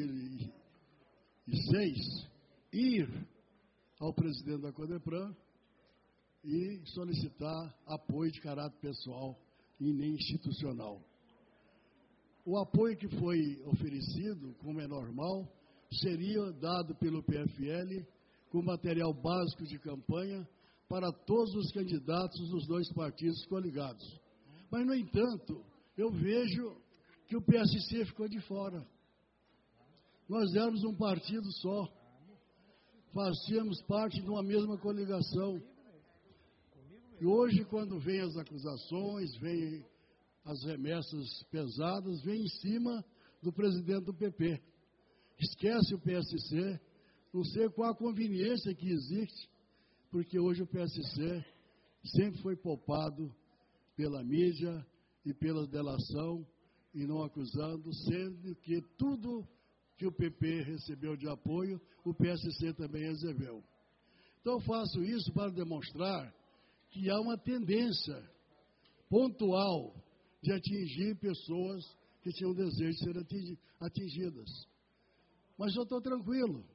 2006, ir ao presidente da CODEPRAN e solicitar apoio de caráter pessoal e nem institucional. O apoio que foi oferecido, como é normal, seria dado pelo PFL com material básico de campanha para todos os candidatos dos 2 partidos coligados. Mas, no entanto, eu vejo que o PSC ficou de fora. Nós éramos um partido só. Fazíamos parte de uma mesma coligação. E hoje, quando vem as acusações, vem as remessas pesadas, vem em cima do presidente do PP. Esquece o PSC, não sei qual a conveniência que existe, porque hoje o PSC sempre foi poupado pela mídia e pela delação, e não acusando, sendo que tudo que o PP recebeu de apoio, o PSC também recebeu. Então, faço isso para demonstrar que há uma tendência pontual de atingir pessoas que tinham desejo de ser atingidas. Mas eu estou tranquilo.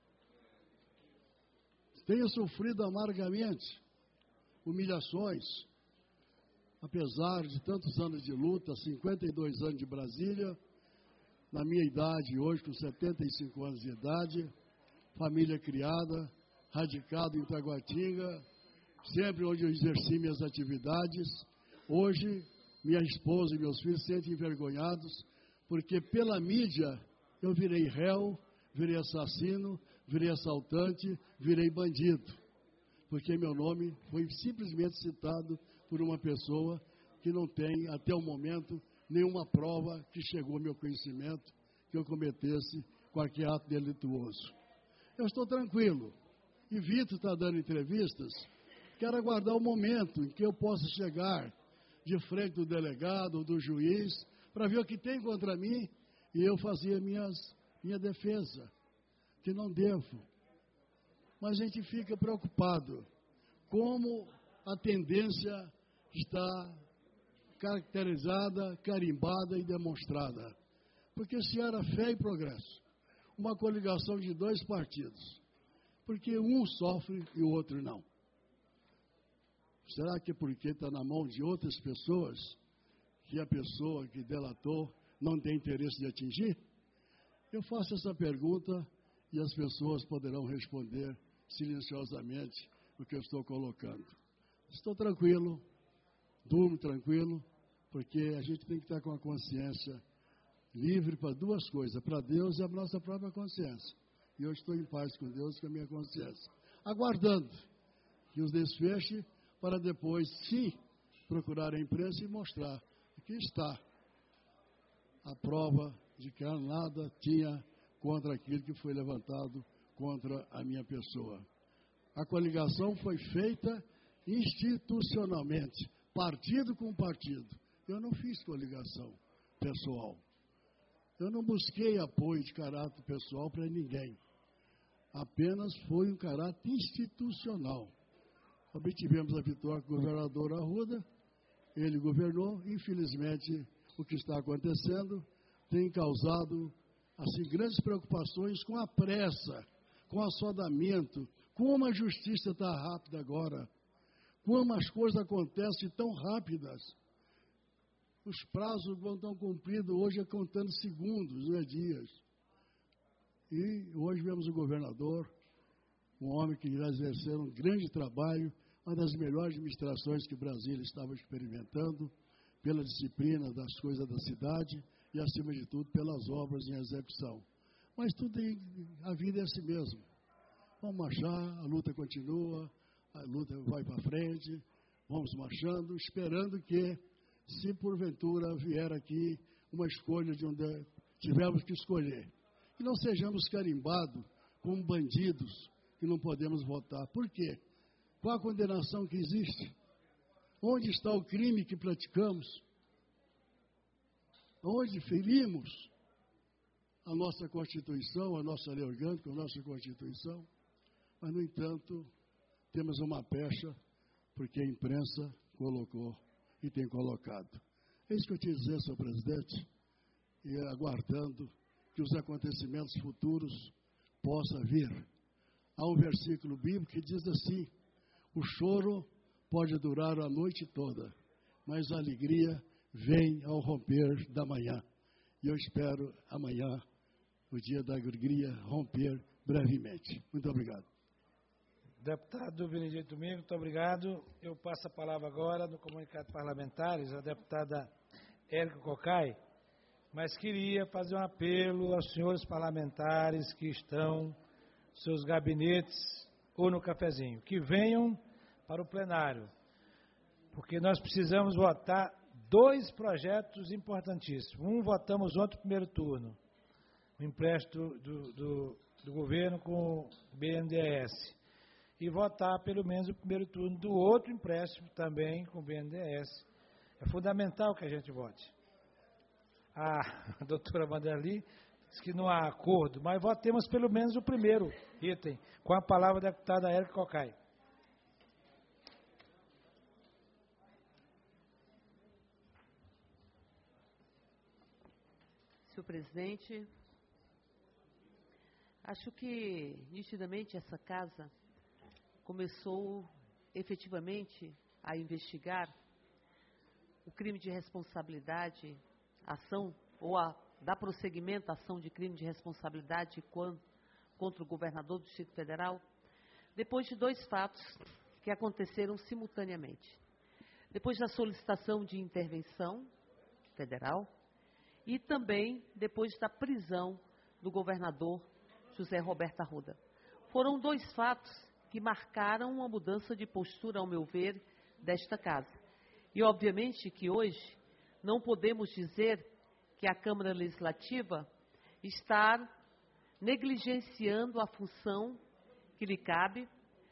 Tenho sofrido amargamente humilhações, apesar de tantos anos de luta, 52 anos de Brasília, na minha idade hoje, com 75 anos de idade, família criada, radicado em Taguatinga, sempre onde eu exerci minhas atividades. Hoje, minha esposa e meus filhos se sentem envergonhados, porque pela mídia eu virei réu, virei assassino, virei assaltante, virei bandido. Porque meu nome foi simplesmente citado por uma pessoa que não tem, até o momento, nenhuma prova que chegou ao meu conhecimento que eu cometesse qualquer ato delituoso. Eu estou tranquilo. E Vitor está dando entrevistas. Quero aguardar o momento em que eu possa chegar de frente do delegado ou do juiz para ver o que tem contra mim e eu fazer minha defesa, que não devo. Mas a gente fica preocupado como a tendência está caracterizada, carimbada e demonstrada. Porque se era fé e progresso, uma coligação de 2 partidos, Porque um sofre e o outro não. Será que é porque está na mão de outras pessoas que a pessoa que delatou não tem interesse de atingir? Eu faço essa pergunta e as pessoas poderão responder silenciosamente o que eu estou colocando. Estou tranquilo, durmo tranquilo, porque a gente tem que estar com a consciência livre para duas coisas, para Deus e a nossa própria consciência. E eu estou em paz com Deus e com a minha consciência. Aguardando que os desfeche para depois, sim, procurar a imprensa e mostrar que está a prova de que nada tinha contra aquilo que foi levantado contra a minha pessoa. A coligação foi feita institucionalmente, partido com partido. Eu não fiz coligação pessoal. Eu não busquei apoio de caráter pessoal para ninguém. Apenas foi um caráter institucional. Obtivemos a vitória com o governador Arruda, ele governou. Infelizmente, o que está acontecendo tem causado assim, grandes preocupações com a pressa, com o assodamento, como a justiça está rápida agora, como as coisas acontecem tão rápidas. Os prazos vão tão cumpridos, hoje é contando segundos, não é dias. E hoje vemos o governador, um homem que irá exercer um grande trabalho, uma das melhores administrações que Brasília estava experimentando, pela disciplina das coisas da cidade e, acima de tudo, pelas obras em execução. Mas tudo a vida é assim mesmo. Vamos marchar, a luta continua, a luta vai para frente, vamos marchando, esperando que, se porventura vier aqui uma escolha de onde tivermos que escolher, que não sejamos carimbados como bandidos que não podemos votar. Por quê? Qual a condenação que existe? Onde está o crime que praticamos? Onde ferimos a nossa Constituição, a nossa lei orgânica, a nossa Constituição? Mas, no entanto, temos uma pecha, porque a imprensa colocou e tem colocado. É isso que eu tinha a dizer, senhor presidente, e aguardando que os acontecimentos futuros possam vir. Há um versículo bíblico que diz assim: o choro pode durar a noite toda, mas a alegria vem ao romper da manhã. E eu espero amanhã, o dia da alegria, romper brevemente. Muito obrigado. Deputado Benedito Domingo, muito obrigado. Eu passo a palavra agora no comunicado parlamentares à deputada Érica Cocai, mas queria fazer um apelo aos senhores parlamentares que estão nos seus gabinetes ou no cafezinho, que venham para o plenário, porque nós precisamos votar 2 projetos importantíssimos. Um votamos ontem no primeiro turno, o empréstimo do governo com o BNDES, e votar pelo menos o primeiro turno do outro empréstimo também com o BNDES. É fundamental que a gente vote. A doutora Vanderli diz que não há acordo, mas votemos pelo menos o primeiro item, com a palavra da deputada Érica Cocai. Senhor presidente, acho que nitidamente essa casa começou efetivamente a investigar o crime de responsabilidade, ação, ou a dar prosseguimento à ação de crime de responsabilidade contra o governador do Distrito Federal, depois de 2 fatos que aconteceram simultaneamente. Depois da solicitação de intervenção federal e também depois da prisão do governador José Roberto Arruda. Foram 2 fatos que marcaram uma mudança de postura, ao meu ver, desta casa. E, obviamente, que hoje não podemos dizer que a Câmara Legislativa está negligenciando a função que lhe cabe,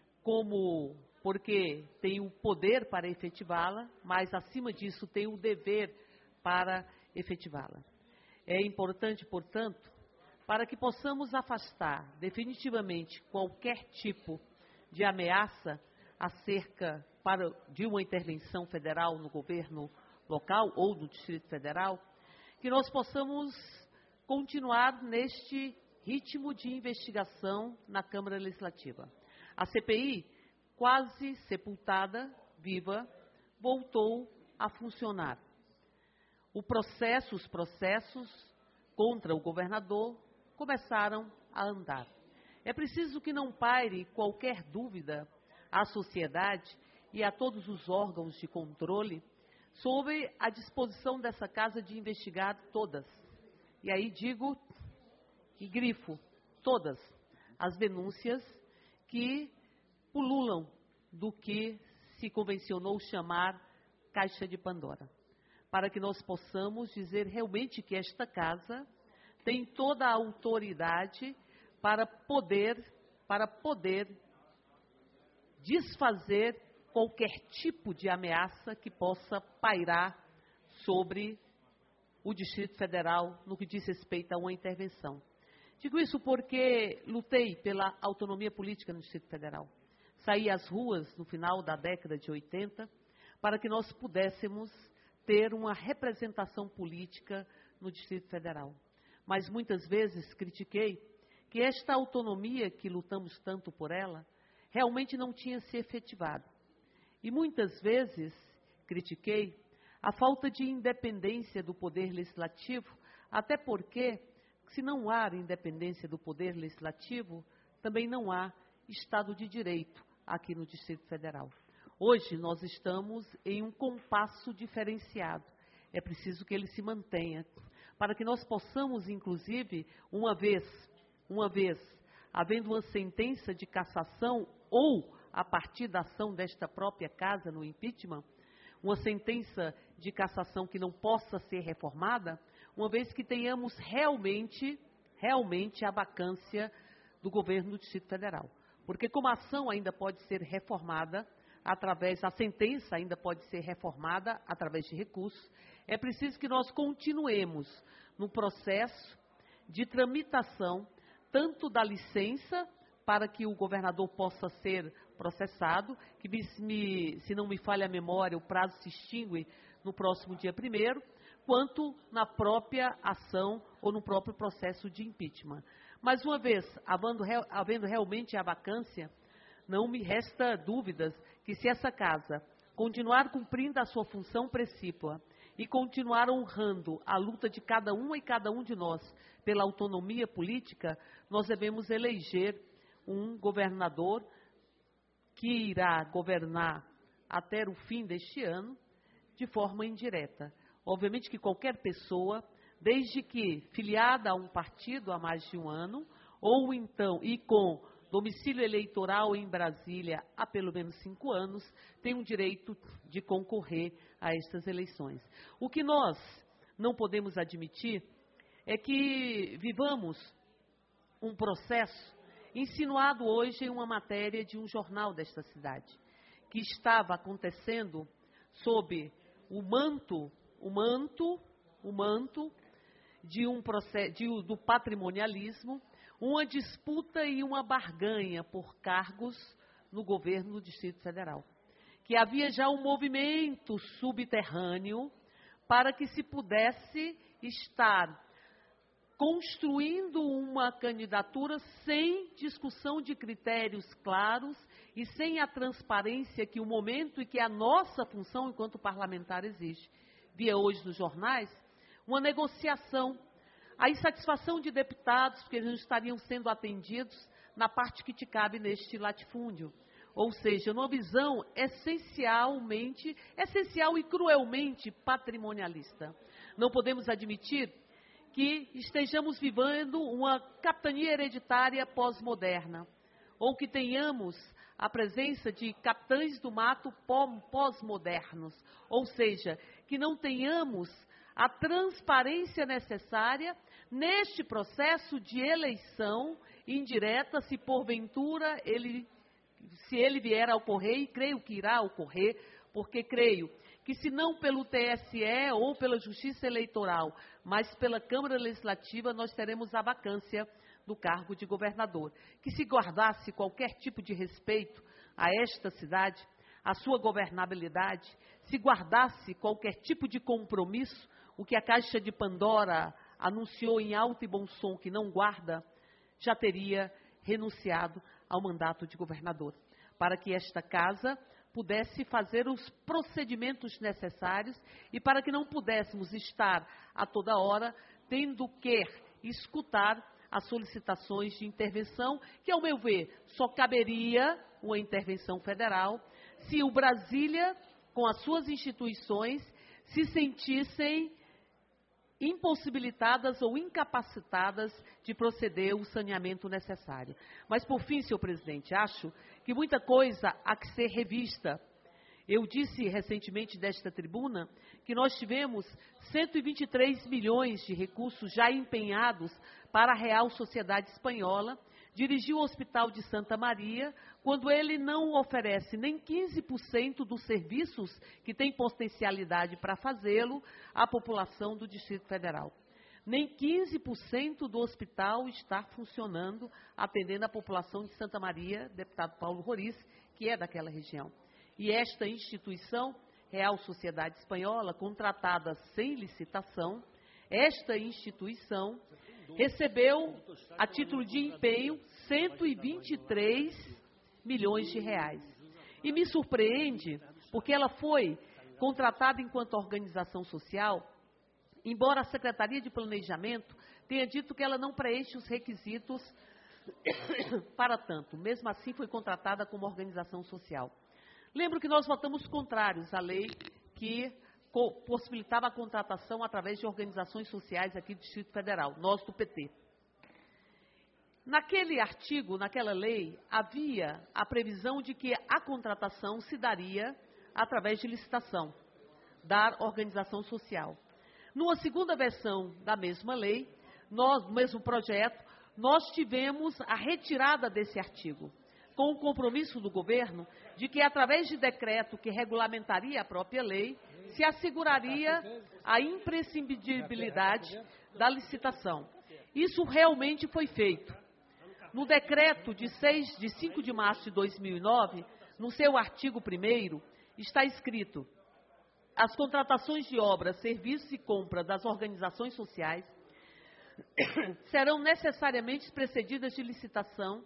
porque tem o poder para efetivá-la, mas, acima disso, tem o dever para efetivá-la. É importante, portanto, para que possamos afastar definitivamente qualquer tipo de ameaça acerca de uma intervenção federal no governo local ou no Distrito Federal, que nós possamos continuar neste ritmo de investigação na Câmara Legislativa. A CPI, quase sepultada, viva, voltou a funcionar. Os processos contra o governador começaram a andar. É preciso que não paire qualquer dúvida à sociedade e a todos os órgãos de controle sobre a disposição dessa casa de investigar todas. E aí digo e grifo todas as denúncias que pululam do que se convencionou chamar Caixa de Pandora, para que nós possamos dizer realmente que esta casa tem toda a autoridade para poder desfazer qualquer tipo de ameaça que possa pairar sobre o Distrito Federal no que diz respeito a uma intervenção. Digo isso porque lutei pela autonomia política no Distrito Federal. Saí às ruas no final da década de 80 para que nós pudéssemos ter uma representação política no Distrito Federal. Mas muitas vezes critiquei que esta autonomia que lutamos tanto por ela realmente não tinha se efetivado. E muitas vezes critiquei a falta de independência do Poder Legislativo, até porque, se não há independência do Poder Legislativo, também não há Estado de Direito aqui no Distrito Federal. Hoje nós estamos em um compasso diferenciado. É preciso que ele se mantenha, para que nós possamos, inclusive, uma vez havendo uma sentença de cassação ou a partir da ação desta própria casa no impeachment, uma sentença de cassação que não possa ser reformada, uma vez que tenhamos realmente a vacância do governo do Distrito Federal. Porque como a ação ainda pode ser reformada, a sentença ainda pode ser reformada através de recursos, é preciso que nós continuemos no processo de tramitação, tanto da licença, para que o governador possa ser processado, que se não me falha a memória, o prazo se extingue no próximo dia 1º, quanto na própria ação ou no próprio processo de impeachment. Mas uma vez havendo realmente a vacância, não me resta dúvidas que se essa casa continuar cumprindo a sua função precípua e continuar honrando a luta de cada uma e cada um de nós pela autonomia política, nós devemos eleger um governador que irá governar até o fim deste ano de forma indireta. Obviamente que qualquer pessoa, desde que filiada a um partido há mais de um ano, ou então, e com domicílio eleitoral em Brasília há pelo menos 5 anos, tem o direito de concorrer a estas eleições. O que nós não podemos admitir é que vivamos um processo insinuado hoje em uma matéria de um jornal desta cidade, que estava acontecendo sob o manto do patrimonialismo, uma disputa e uma barganha por cargos no governo do Distrito Federal. Que havia já um movimento subterrâneo para que se pudesse estar construindo uma candidatura sem discussão de critérios claros e sem a transparência que o momento e que a nossa função enquanto parlamentar exige. Via hoje nos jornais uma negociação, a insatisfação de deputados, porque eles não estariam sendo atendidos na parte que te cabe neste latifúndio. Ou seja, numa visão essencial e cruelmente patrimonialista. Não podemos admitir que estejamos vivendo uma capitania hereditária pós-moderna, ou que tenhamos a presença de capitães do mato pós-modernos, ou seja, que não tenhamos a transparência necessária neste processo de eleição indireta, se porventura ele vier a ocorrer, e creio que irá ocorrer, porque creio que se não pelo TSE ou pela Justiça Eleitoral, mas pela Câmara Legislativa, nós teremos a vacância do cargo de governador. Que se guardasse qualquer tipo de respeito a esta cidade, a sua governabilidade, se guardasse qualquer tipo de compromisso, o que a Caixa de Pandora anunciou em alto e bom som que não guarda, já teria renunciado ao mandato de governador, para que esta casa pudesse fazer os procedimentos necessários e para que não pudéssemos estar a toda hora tendo que escutar as solicitações de intervenção, que, ao meu ver, só caberia uma intervenção federal se o Brasília, com as suas instituições, se sentissem impossibilitadas ou incapacitadas de proceder o saneamento necessário. Mas, por fim, senhor presidente, acho que muita coisa há que ser revista. Eu disse recentemente desta tribuna que nós tivemos 123 milhões de recursos já empenhados para a Real Sociedade Espanhola, dirigir o Hospital de Santa Maria, quando ele não oferece nem 15% dos serviços que tem potencialidade para fazê-lo à população do Distrito Federal. Nem 15% do hospital está funcionando, atendendo a população de Santa Maria, deputado Paulo Roriz, que é daquela região. E esta instituição, Real Sociedade Espanhola, contratada sem licitação, esta instituição recebeu, a título de empenho, 123 milhões de reais. E me surpreende, porque ela foi contratada enquanto organização social, embora a Secretaria de Planejamento tenha dito que ela não preenche os requisitos para tanto. Mesmo assim, foi contratada como organização social. Lembro que nós votamos contrários à lei que possibilitava a contratação através de organizações sociais aqui do Distrito Federal, nós do PT. Naquele artigo, naquela lei, havia a previsão de que a contratação se daria através de licitação da organização social. Numa segunda versão da mesma lei, no mesmo projeto, nós tivemos a retirada desse artigo, com o compromisso do governo de que, através de decreto que regulamentaria a própria lei, se asseguraria a imprescindibilidade da licitação. Isso realmente foi feito. No decreto de 5 de março de 2009, no seu artigo 1º, está escrito: as contratações de obras, serviços e compra das organizações sociais serão necessariamente precedidas de licitação,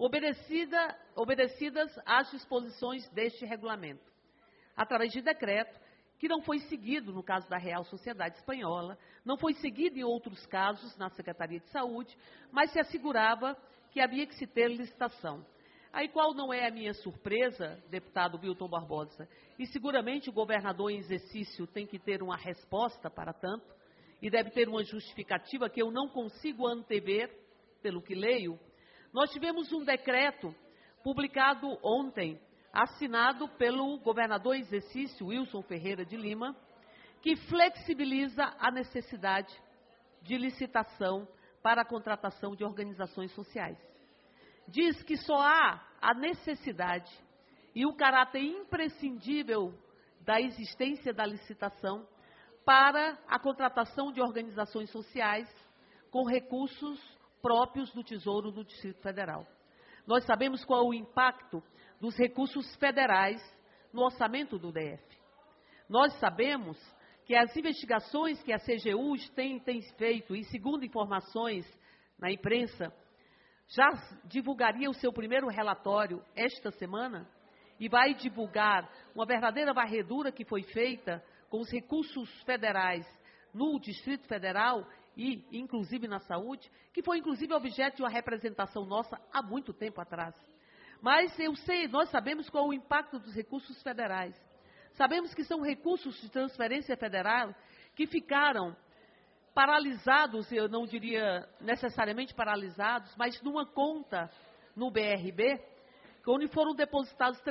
obedecidas às disposições deste regulamento, através de decreto, que não foi seguido no caso da Real Sociedade Espanhola, não foi seguido em outros casos na Secretaria de Saúde, mas se assegurava que havia que se ter licitação. Aí qual não é a minha surpresa, deputado Milton Barbosa, e seguramente o governador em exercício tem que ter uma resposta para tanto, e deve ter uma justificativa que eu não consigo antever, pelo que leio. Nós tivemos um decreto publicado ontem, assinado pelo governador em exercício, Wilson Ferreira de Lima, que flexibiliza a necessidade de licitação para a contratação de organizações sociais. Diz que só há a necessidade e o caráter imprescindível da existência da licitação para a contratação de organizações sociais com recursos próprios do Tesouro do Distrito Federal. Nós sabemos qual é o impacto dos recursos federais no orçamento do DF. Nós sabemos que as investigações que a CGU tem feito, e segundo informações na imprensa, já divulgaria o seu primeiro relatório esta semana e vai divulgar uma verdadeira varredura que foi feita com os recursos federais no Distrito Federal e, inclusive, na saúde, que foi, inclusive, objeto de uma representação nossa há muito tempo atrás. Mas nós sabemos qual é o impacto dos recursos federais. Sabemos que são recursos de transferência federal que ficaram paralisados, eu não diria necessariamente paralisados, mas numa conta no BRB, onde foram depositados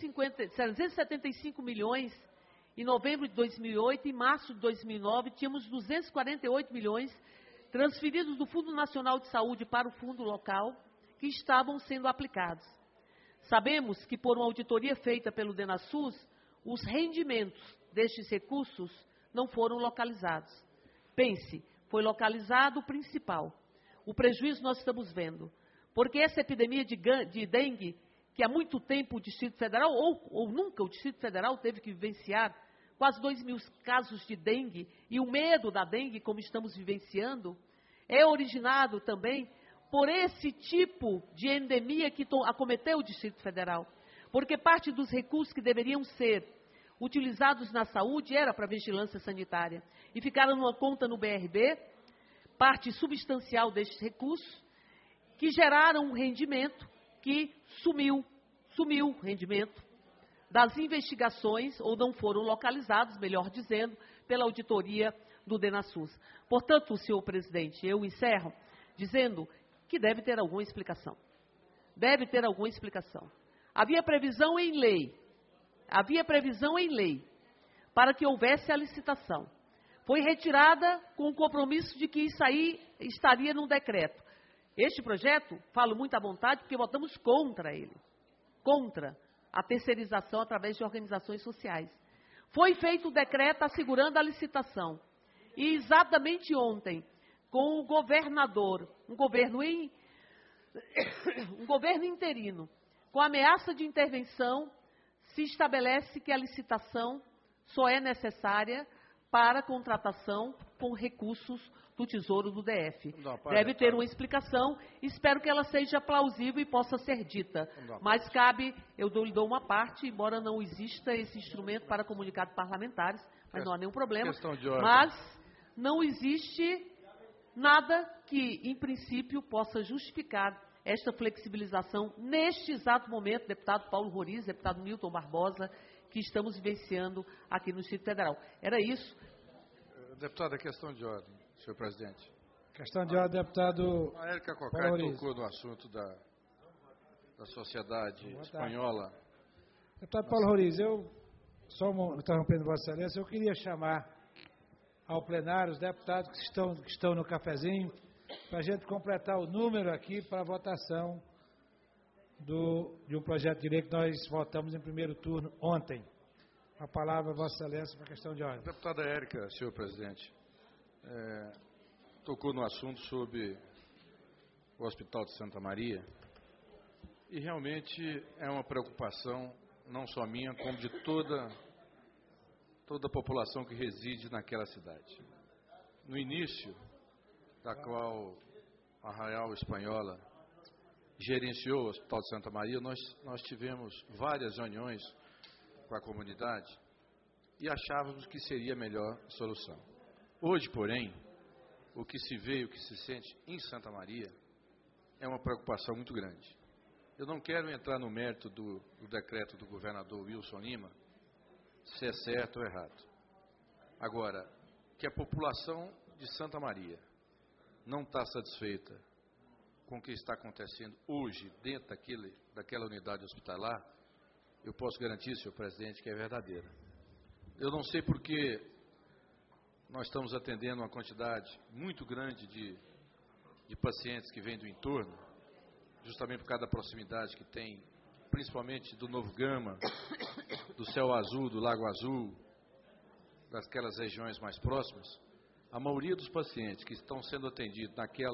375 milhões em novembro de 2008, em março de 2009, tínhamos 248 milhões transferidos do Fundo Nacional de Saúde para o fundo local, que estavam sendo aplicados. Sabemos que, por uma auditoria feita pelo DENASUS, os rendimentos destes recursos não foram localizados. Pense, foi localizado o principal. O prejuízo nós estamos vendo. Porque essa epidemia de dengue, que há muito tempo o Distrito Federal, ou nunca o Distrito Federal teve que vivenciar, quase 2.000 casos de dengue, e o medo da dengue, como estamos vivenciando, é originado também por esse tipo de endemia que acometeu o Distrito Federal. Porque parte dos recursos que deveriam ser utilizados na saúde era para vigilância sanitária. E ficaram numa conta no BRB, parte substancial destes recursos, que geraram um rendimento que sumiu o rendimento das investigações, ou não foram localizados, melhor dizendo, pela auditoria do DENASUS. Portanto, senhor presidente, eu encerro dizendo que deve ter alguma explicação. Deve ter alguma explicação. Havia previsão em lei para que houvesse a licitação. Foi retirada com o compromisso de que isso aí estaria num decreto. Este projeto, falo muito à vontade, porque votamos contra ele. Contra a terceirização através de organizações sociais. Foi feito o decreto assegurando a licitação. E exatamente ontem, com o governador, um governo interino, com ameaça de intervenção, se estabelece que a licitação só é necessária para contratação com recursos do Tesouro do DF. Deve ter uma explicação, espero que ela seja plausível e possa ser dita. Mas cabe, eu lhe dou uma parte, embora não exista esse instrumento para comunicado parlamentares, mas não há nenhum problema. Mas não existe nada que, em princípio, possa justificar esta flexibilização neste exato momento, deputado Paulo Roriz, deputado Milton Barbosa, que estamos vivenciando aqui no Distrito Federal. Era isso. Deputado, a questão de ordem, senhor presidente. Questão de ordem, deputado. A Érica Cocai tocou no assunto da sociedade espanhola. Deputado Paulo Roriz, só interrompendo Vossa Excelência, eu queria chamar ao plenário os deputados que estão no cafezinho, para a gente completar o número aqui para a votação de um projeto de lei que nós votamos em primeiro turno ontem. A palavra, Vossa Excelência, para a questão de ordem. Deputada Érica, senhor presidente, tocou no assunto sobre o Hospital de Santa Maria, e realmente é uma preocupação, não só minha, como de toda a população que reside naquela cidade. No início, da qual a Arraial Espanhola gerenciou o Hospital de Santa Maria, nós tivemos várias reuniões com a comunidade e achávamos que seria a melhor solução. Hoje, porém, o que se vê e o que se sente em Santa Maria é uma preocupação muito grande. Eu não quero entrar no mérito do decreto do governador Wilson Lima, se é certo ou errado. Agora, que a população de Santa Maria não está satisfeita com o que está acontecendo hoje dentro daquela unidade hospitalar, eu posso garantir, senhor presidente, que é verdadeira. Eu não sei por que nós estamos atendendo uma quantidade muito grande de pacientes que vêm do entorno, justamente por causa da proximidade que tem, principalmente do Novo Gama, do Céu Azul, do Lago Azul, daquelas regiões mais próximas. A maioria dos pacientes que estão sendo atendidos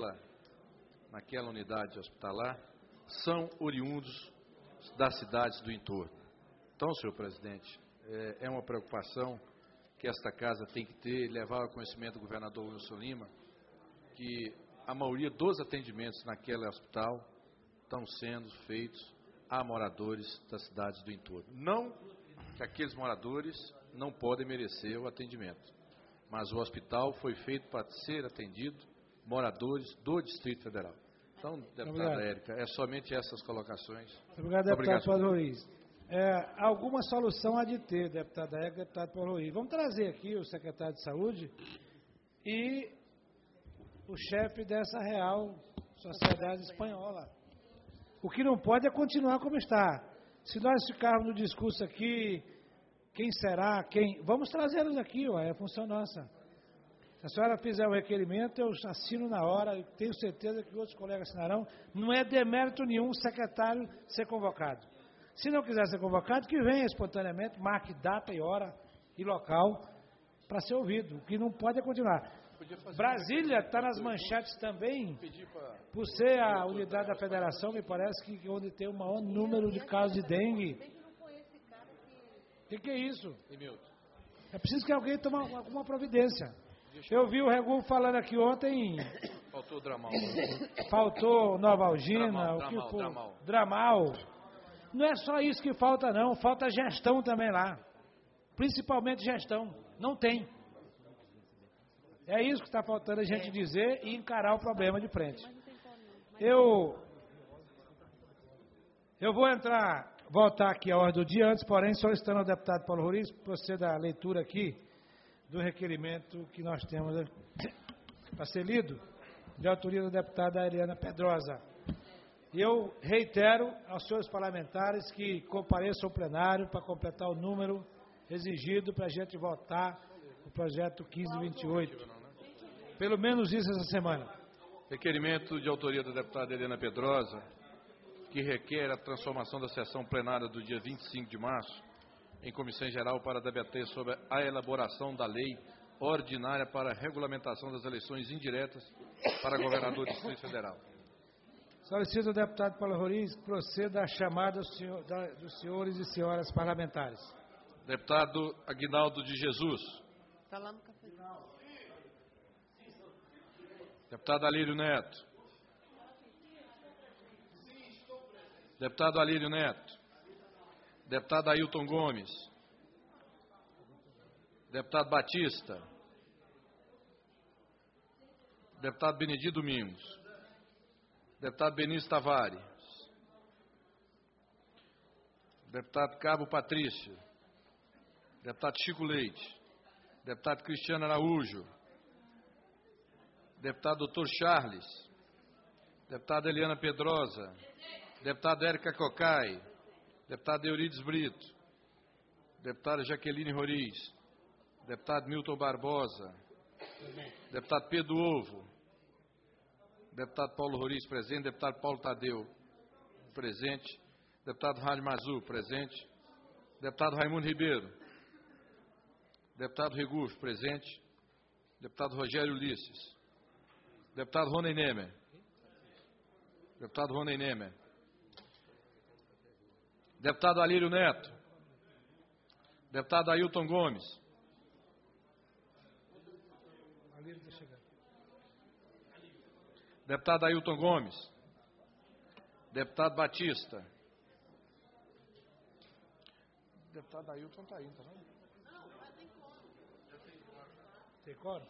naquela unidade hospitalar são oriundos das cidades do entorno. Então, senhor presidente, é uma preocupação que esta casa tem que ter, levar ao conhecimento do governador Wilson Lima, que a maioria dos atendimentos naquele hospital estão sendo feitos a moradores das cidades do entorno. Não que aqueles moradores não podem merecer o atendimento, mas o hospital foi feito para ser atendido moradores do Distrito Federal. Então, deputada Érica, é somente essas colocações. Obrigado, deputado Paulo Ruiz. Alguma solução há de ter, deputada Érica, deputado Paulo Ruiz. Vamos trazer aqui o secretário de Saúde e o chefe dessa Real Sociedade Espanhola. O que não pode é continuar como está. Se nós ficarmos no discurso aqui, quem será, quem... Vamos trazê-los aqui, é função nossa. Se a senhora fizer o requerimento, eu assino na hora, tenho certeza que outros colegas assinarão. Não é demérito nenhum o secretário ser convocado. Se não quiser ser convocado, que venha espontaneamente, marque data e hora e local para ser ouvido. O que não pode é continuar. Brasília está nas manchetes também, por ser a unidade da federação, me parece que onde tem o maior número de casos de dengue. O que é isso? É preciso que alguém tome alguma providência. Eu vi o Regu falando aqui ontem Faltou o Dramal. Faltou Novalgina, Dramal, o que for. Dramal. Dramal. Não é só isso que falta, não. Falta gestão também lá. Principalmente gestão. Não tem. É isso que está faltando a gente dizer e encarar o problema de frente. Eu vou voltar aqui à ordem do dia, antes, porém, solicitando ao deputado Paulo Roriz proceda a leitura aqui do requerimento que nós temos para ser lido, de autoria da deputada Eliana Pedrosa. Eu reitero aos senhores parlamentares que compareçam ao plenário para completar o número exigido para a gente votar o projeto 1528. Pelo menos isso essa semana. Requerimento de autoria da deputada Eliana Pedrosa, que requer a transformação da sessão plenária do dia 25 de março em comissão geral para debater sobre a elaboração da lei ordinária para a regulamentação das eleições indiretas para governador do Distrito Federal. Solicito ao deputado Paulo Roriz que proceda à chamada dos senhores e senhoras parlamentares. Deputado Aguinaldo de Jesus. Está lá no café. Deputado Alírio Neto. Deputado Alírio Neto. Deputado Ailton Gomes. Deputado Batista. Deputado Benedito Domingos. Deputado Benício Tavares. Deputado Cabo Patrício. Deputado Chico Leite. Deputado Cristiano Araújo. Deputado Dr. Charles. Deputada Eliana Pedrosa. Deputada Érica Cocai. Deputado Eurides Brito. Deputada Jaqueline Roriz. Deputado Milton Barbosa. Deputado Pedro Ovo. Deputado Paulo Roriz, presente. Deputado Paulo Tadeu, presente. Deputado Rádio Mazu, presente. Deputado Raimundo Ribeiro. Deputado Regufo, presente. Deputado Rogério Ulisses. Deputado Rony Nemer. Deputado Rony Nemer. Deputado Alírio Neto. Deputado Ailton Gomes. Deputado Ailton Gomes. Deputado Batista. Deputado Ailton está aí, não? Tem quórum?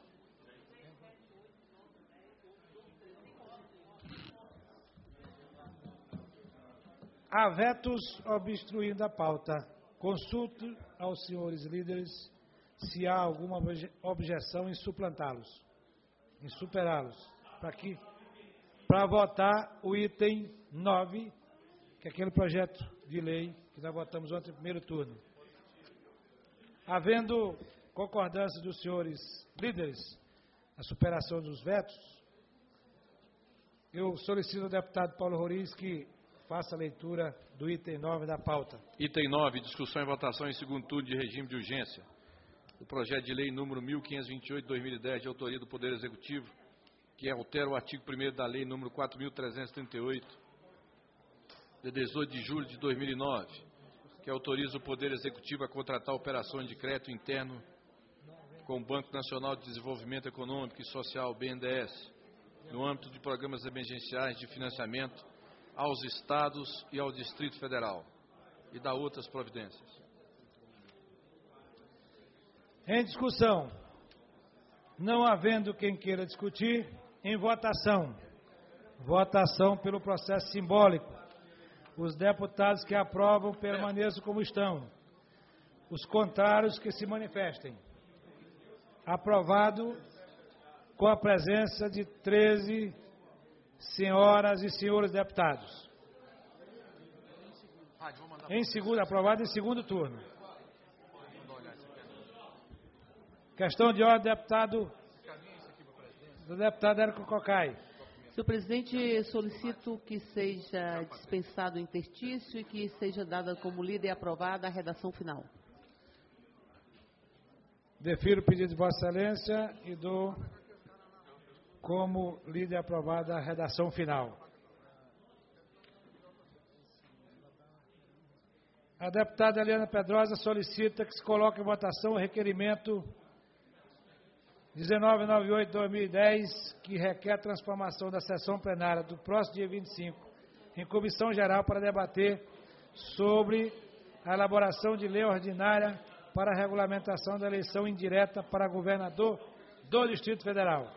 Há vetos obstruindo a pauta. Consulto aos senhores líderes se há alguma objeção em suplantá-los, em superá-los. Para votar o item 9, que é aquele projeto de lei que nós votamos ontem no primeiro turno. Havendo concordância dos senhores líderes na superação dos vetos, eu solicito ao deputado Paulo Roriz que faça a leitura do item 9 da pauta. Item 9, discussão e votação em segundo turno de regime de urgência. O projeto de lei número 1528/2010, de autoria do Poder Executivo, que altera o artigo 1º da lei número 4.338, de 18 de julho de 2009, que autoriza o Poder Executivo a contratar operações de crédito interno com o Banco Nacional de Desenvolvimento Econômico e Social, BNDES, no âmbito de programas emergenciais de financiamento aos Estados e ao Distrito Federal, e da outras providências. Em discussão, não havendo quem queira discutir, em votação. Votação pelo processo simbólico. Os deputados que aprovam permaneçam como estão. Os contrários que se manifestem. Aprovado com a presença de 13 senhoras e senhores deputados. Aprovado em segundo turno. Questão de ordem do deputado Érico Cocai. Senhor presidente, solicito que seja dispensado o interstício e que seja dada como lida e aprovada a redação final. Defiro o pedido de Vossa Excelência e dou como lida e aprovada a redação final. A deputada Eliana Pedrosa solicita que se coloque em votação o requerimento 1998-2010, que requer a transformação da sessão plenária do próximo dia 25 em comissão geral para debater sobre a elaboração de lei ordinária para a regulamentação da eleição indireta para governador do Distrito Federal.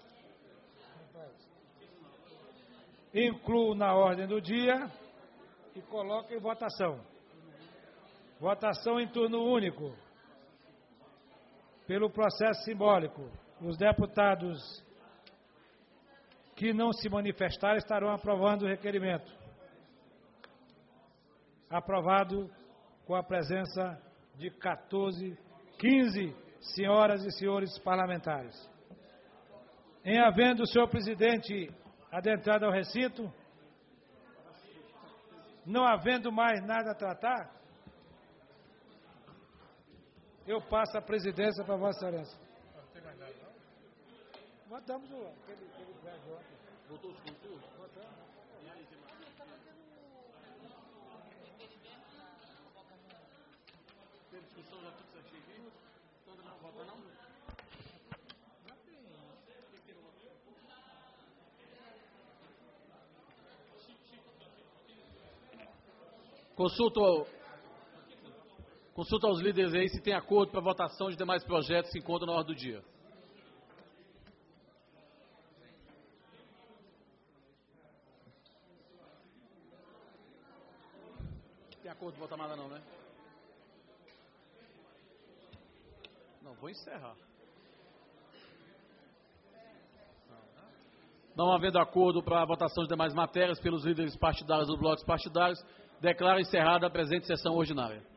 Incluo na ordem do dia e coloco em votação. Votação em turno único. Pelo processo simbólico, os deputados que não se manifestarem estarão aprovando o requerimento. Aprovado com a presença de 15 senhoras e senhores parlamentares. Em havendo o senhor presidente adentrado ao recinto, não havendo mais nada a tratar, eu passo a presidência para Vossa Excelência. Não tem mais nada, não? Votamos aquele prédio ontem. Votou o segundo turno? Votamos. Tem discussão já tudo certinho aqui? Toda não vota, não? Consulta aos líderes aí se tem acordo para votação de demais projetos que se encontram na ordem do dia. Tem acordo de votar nada não, né? Não, vou encerrar. Não havendo acordo para a votação de demais matérias pelos líderes partidários dos blocos partidários, declaro encerrada a presente sessão ordinária.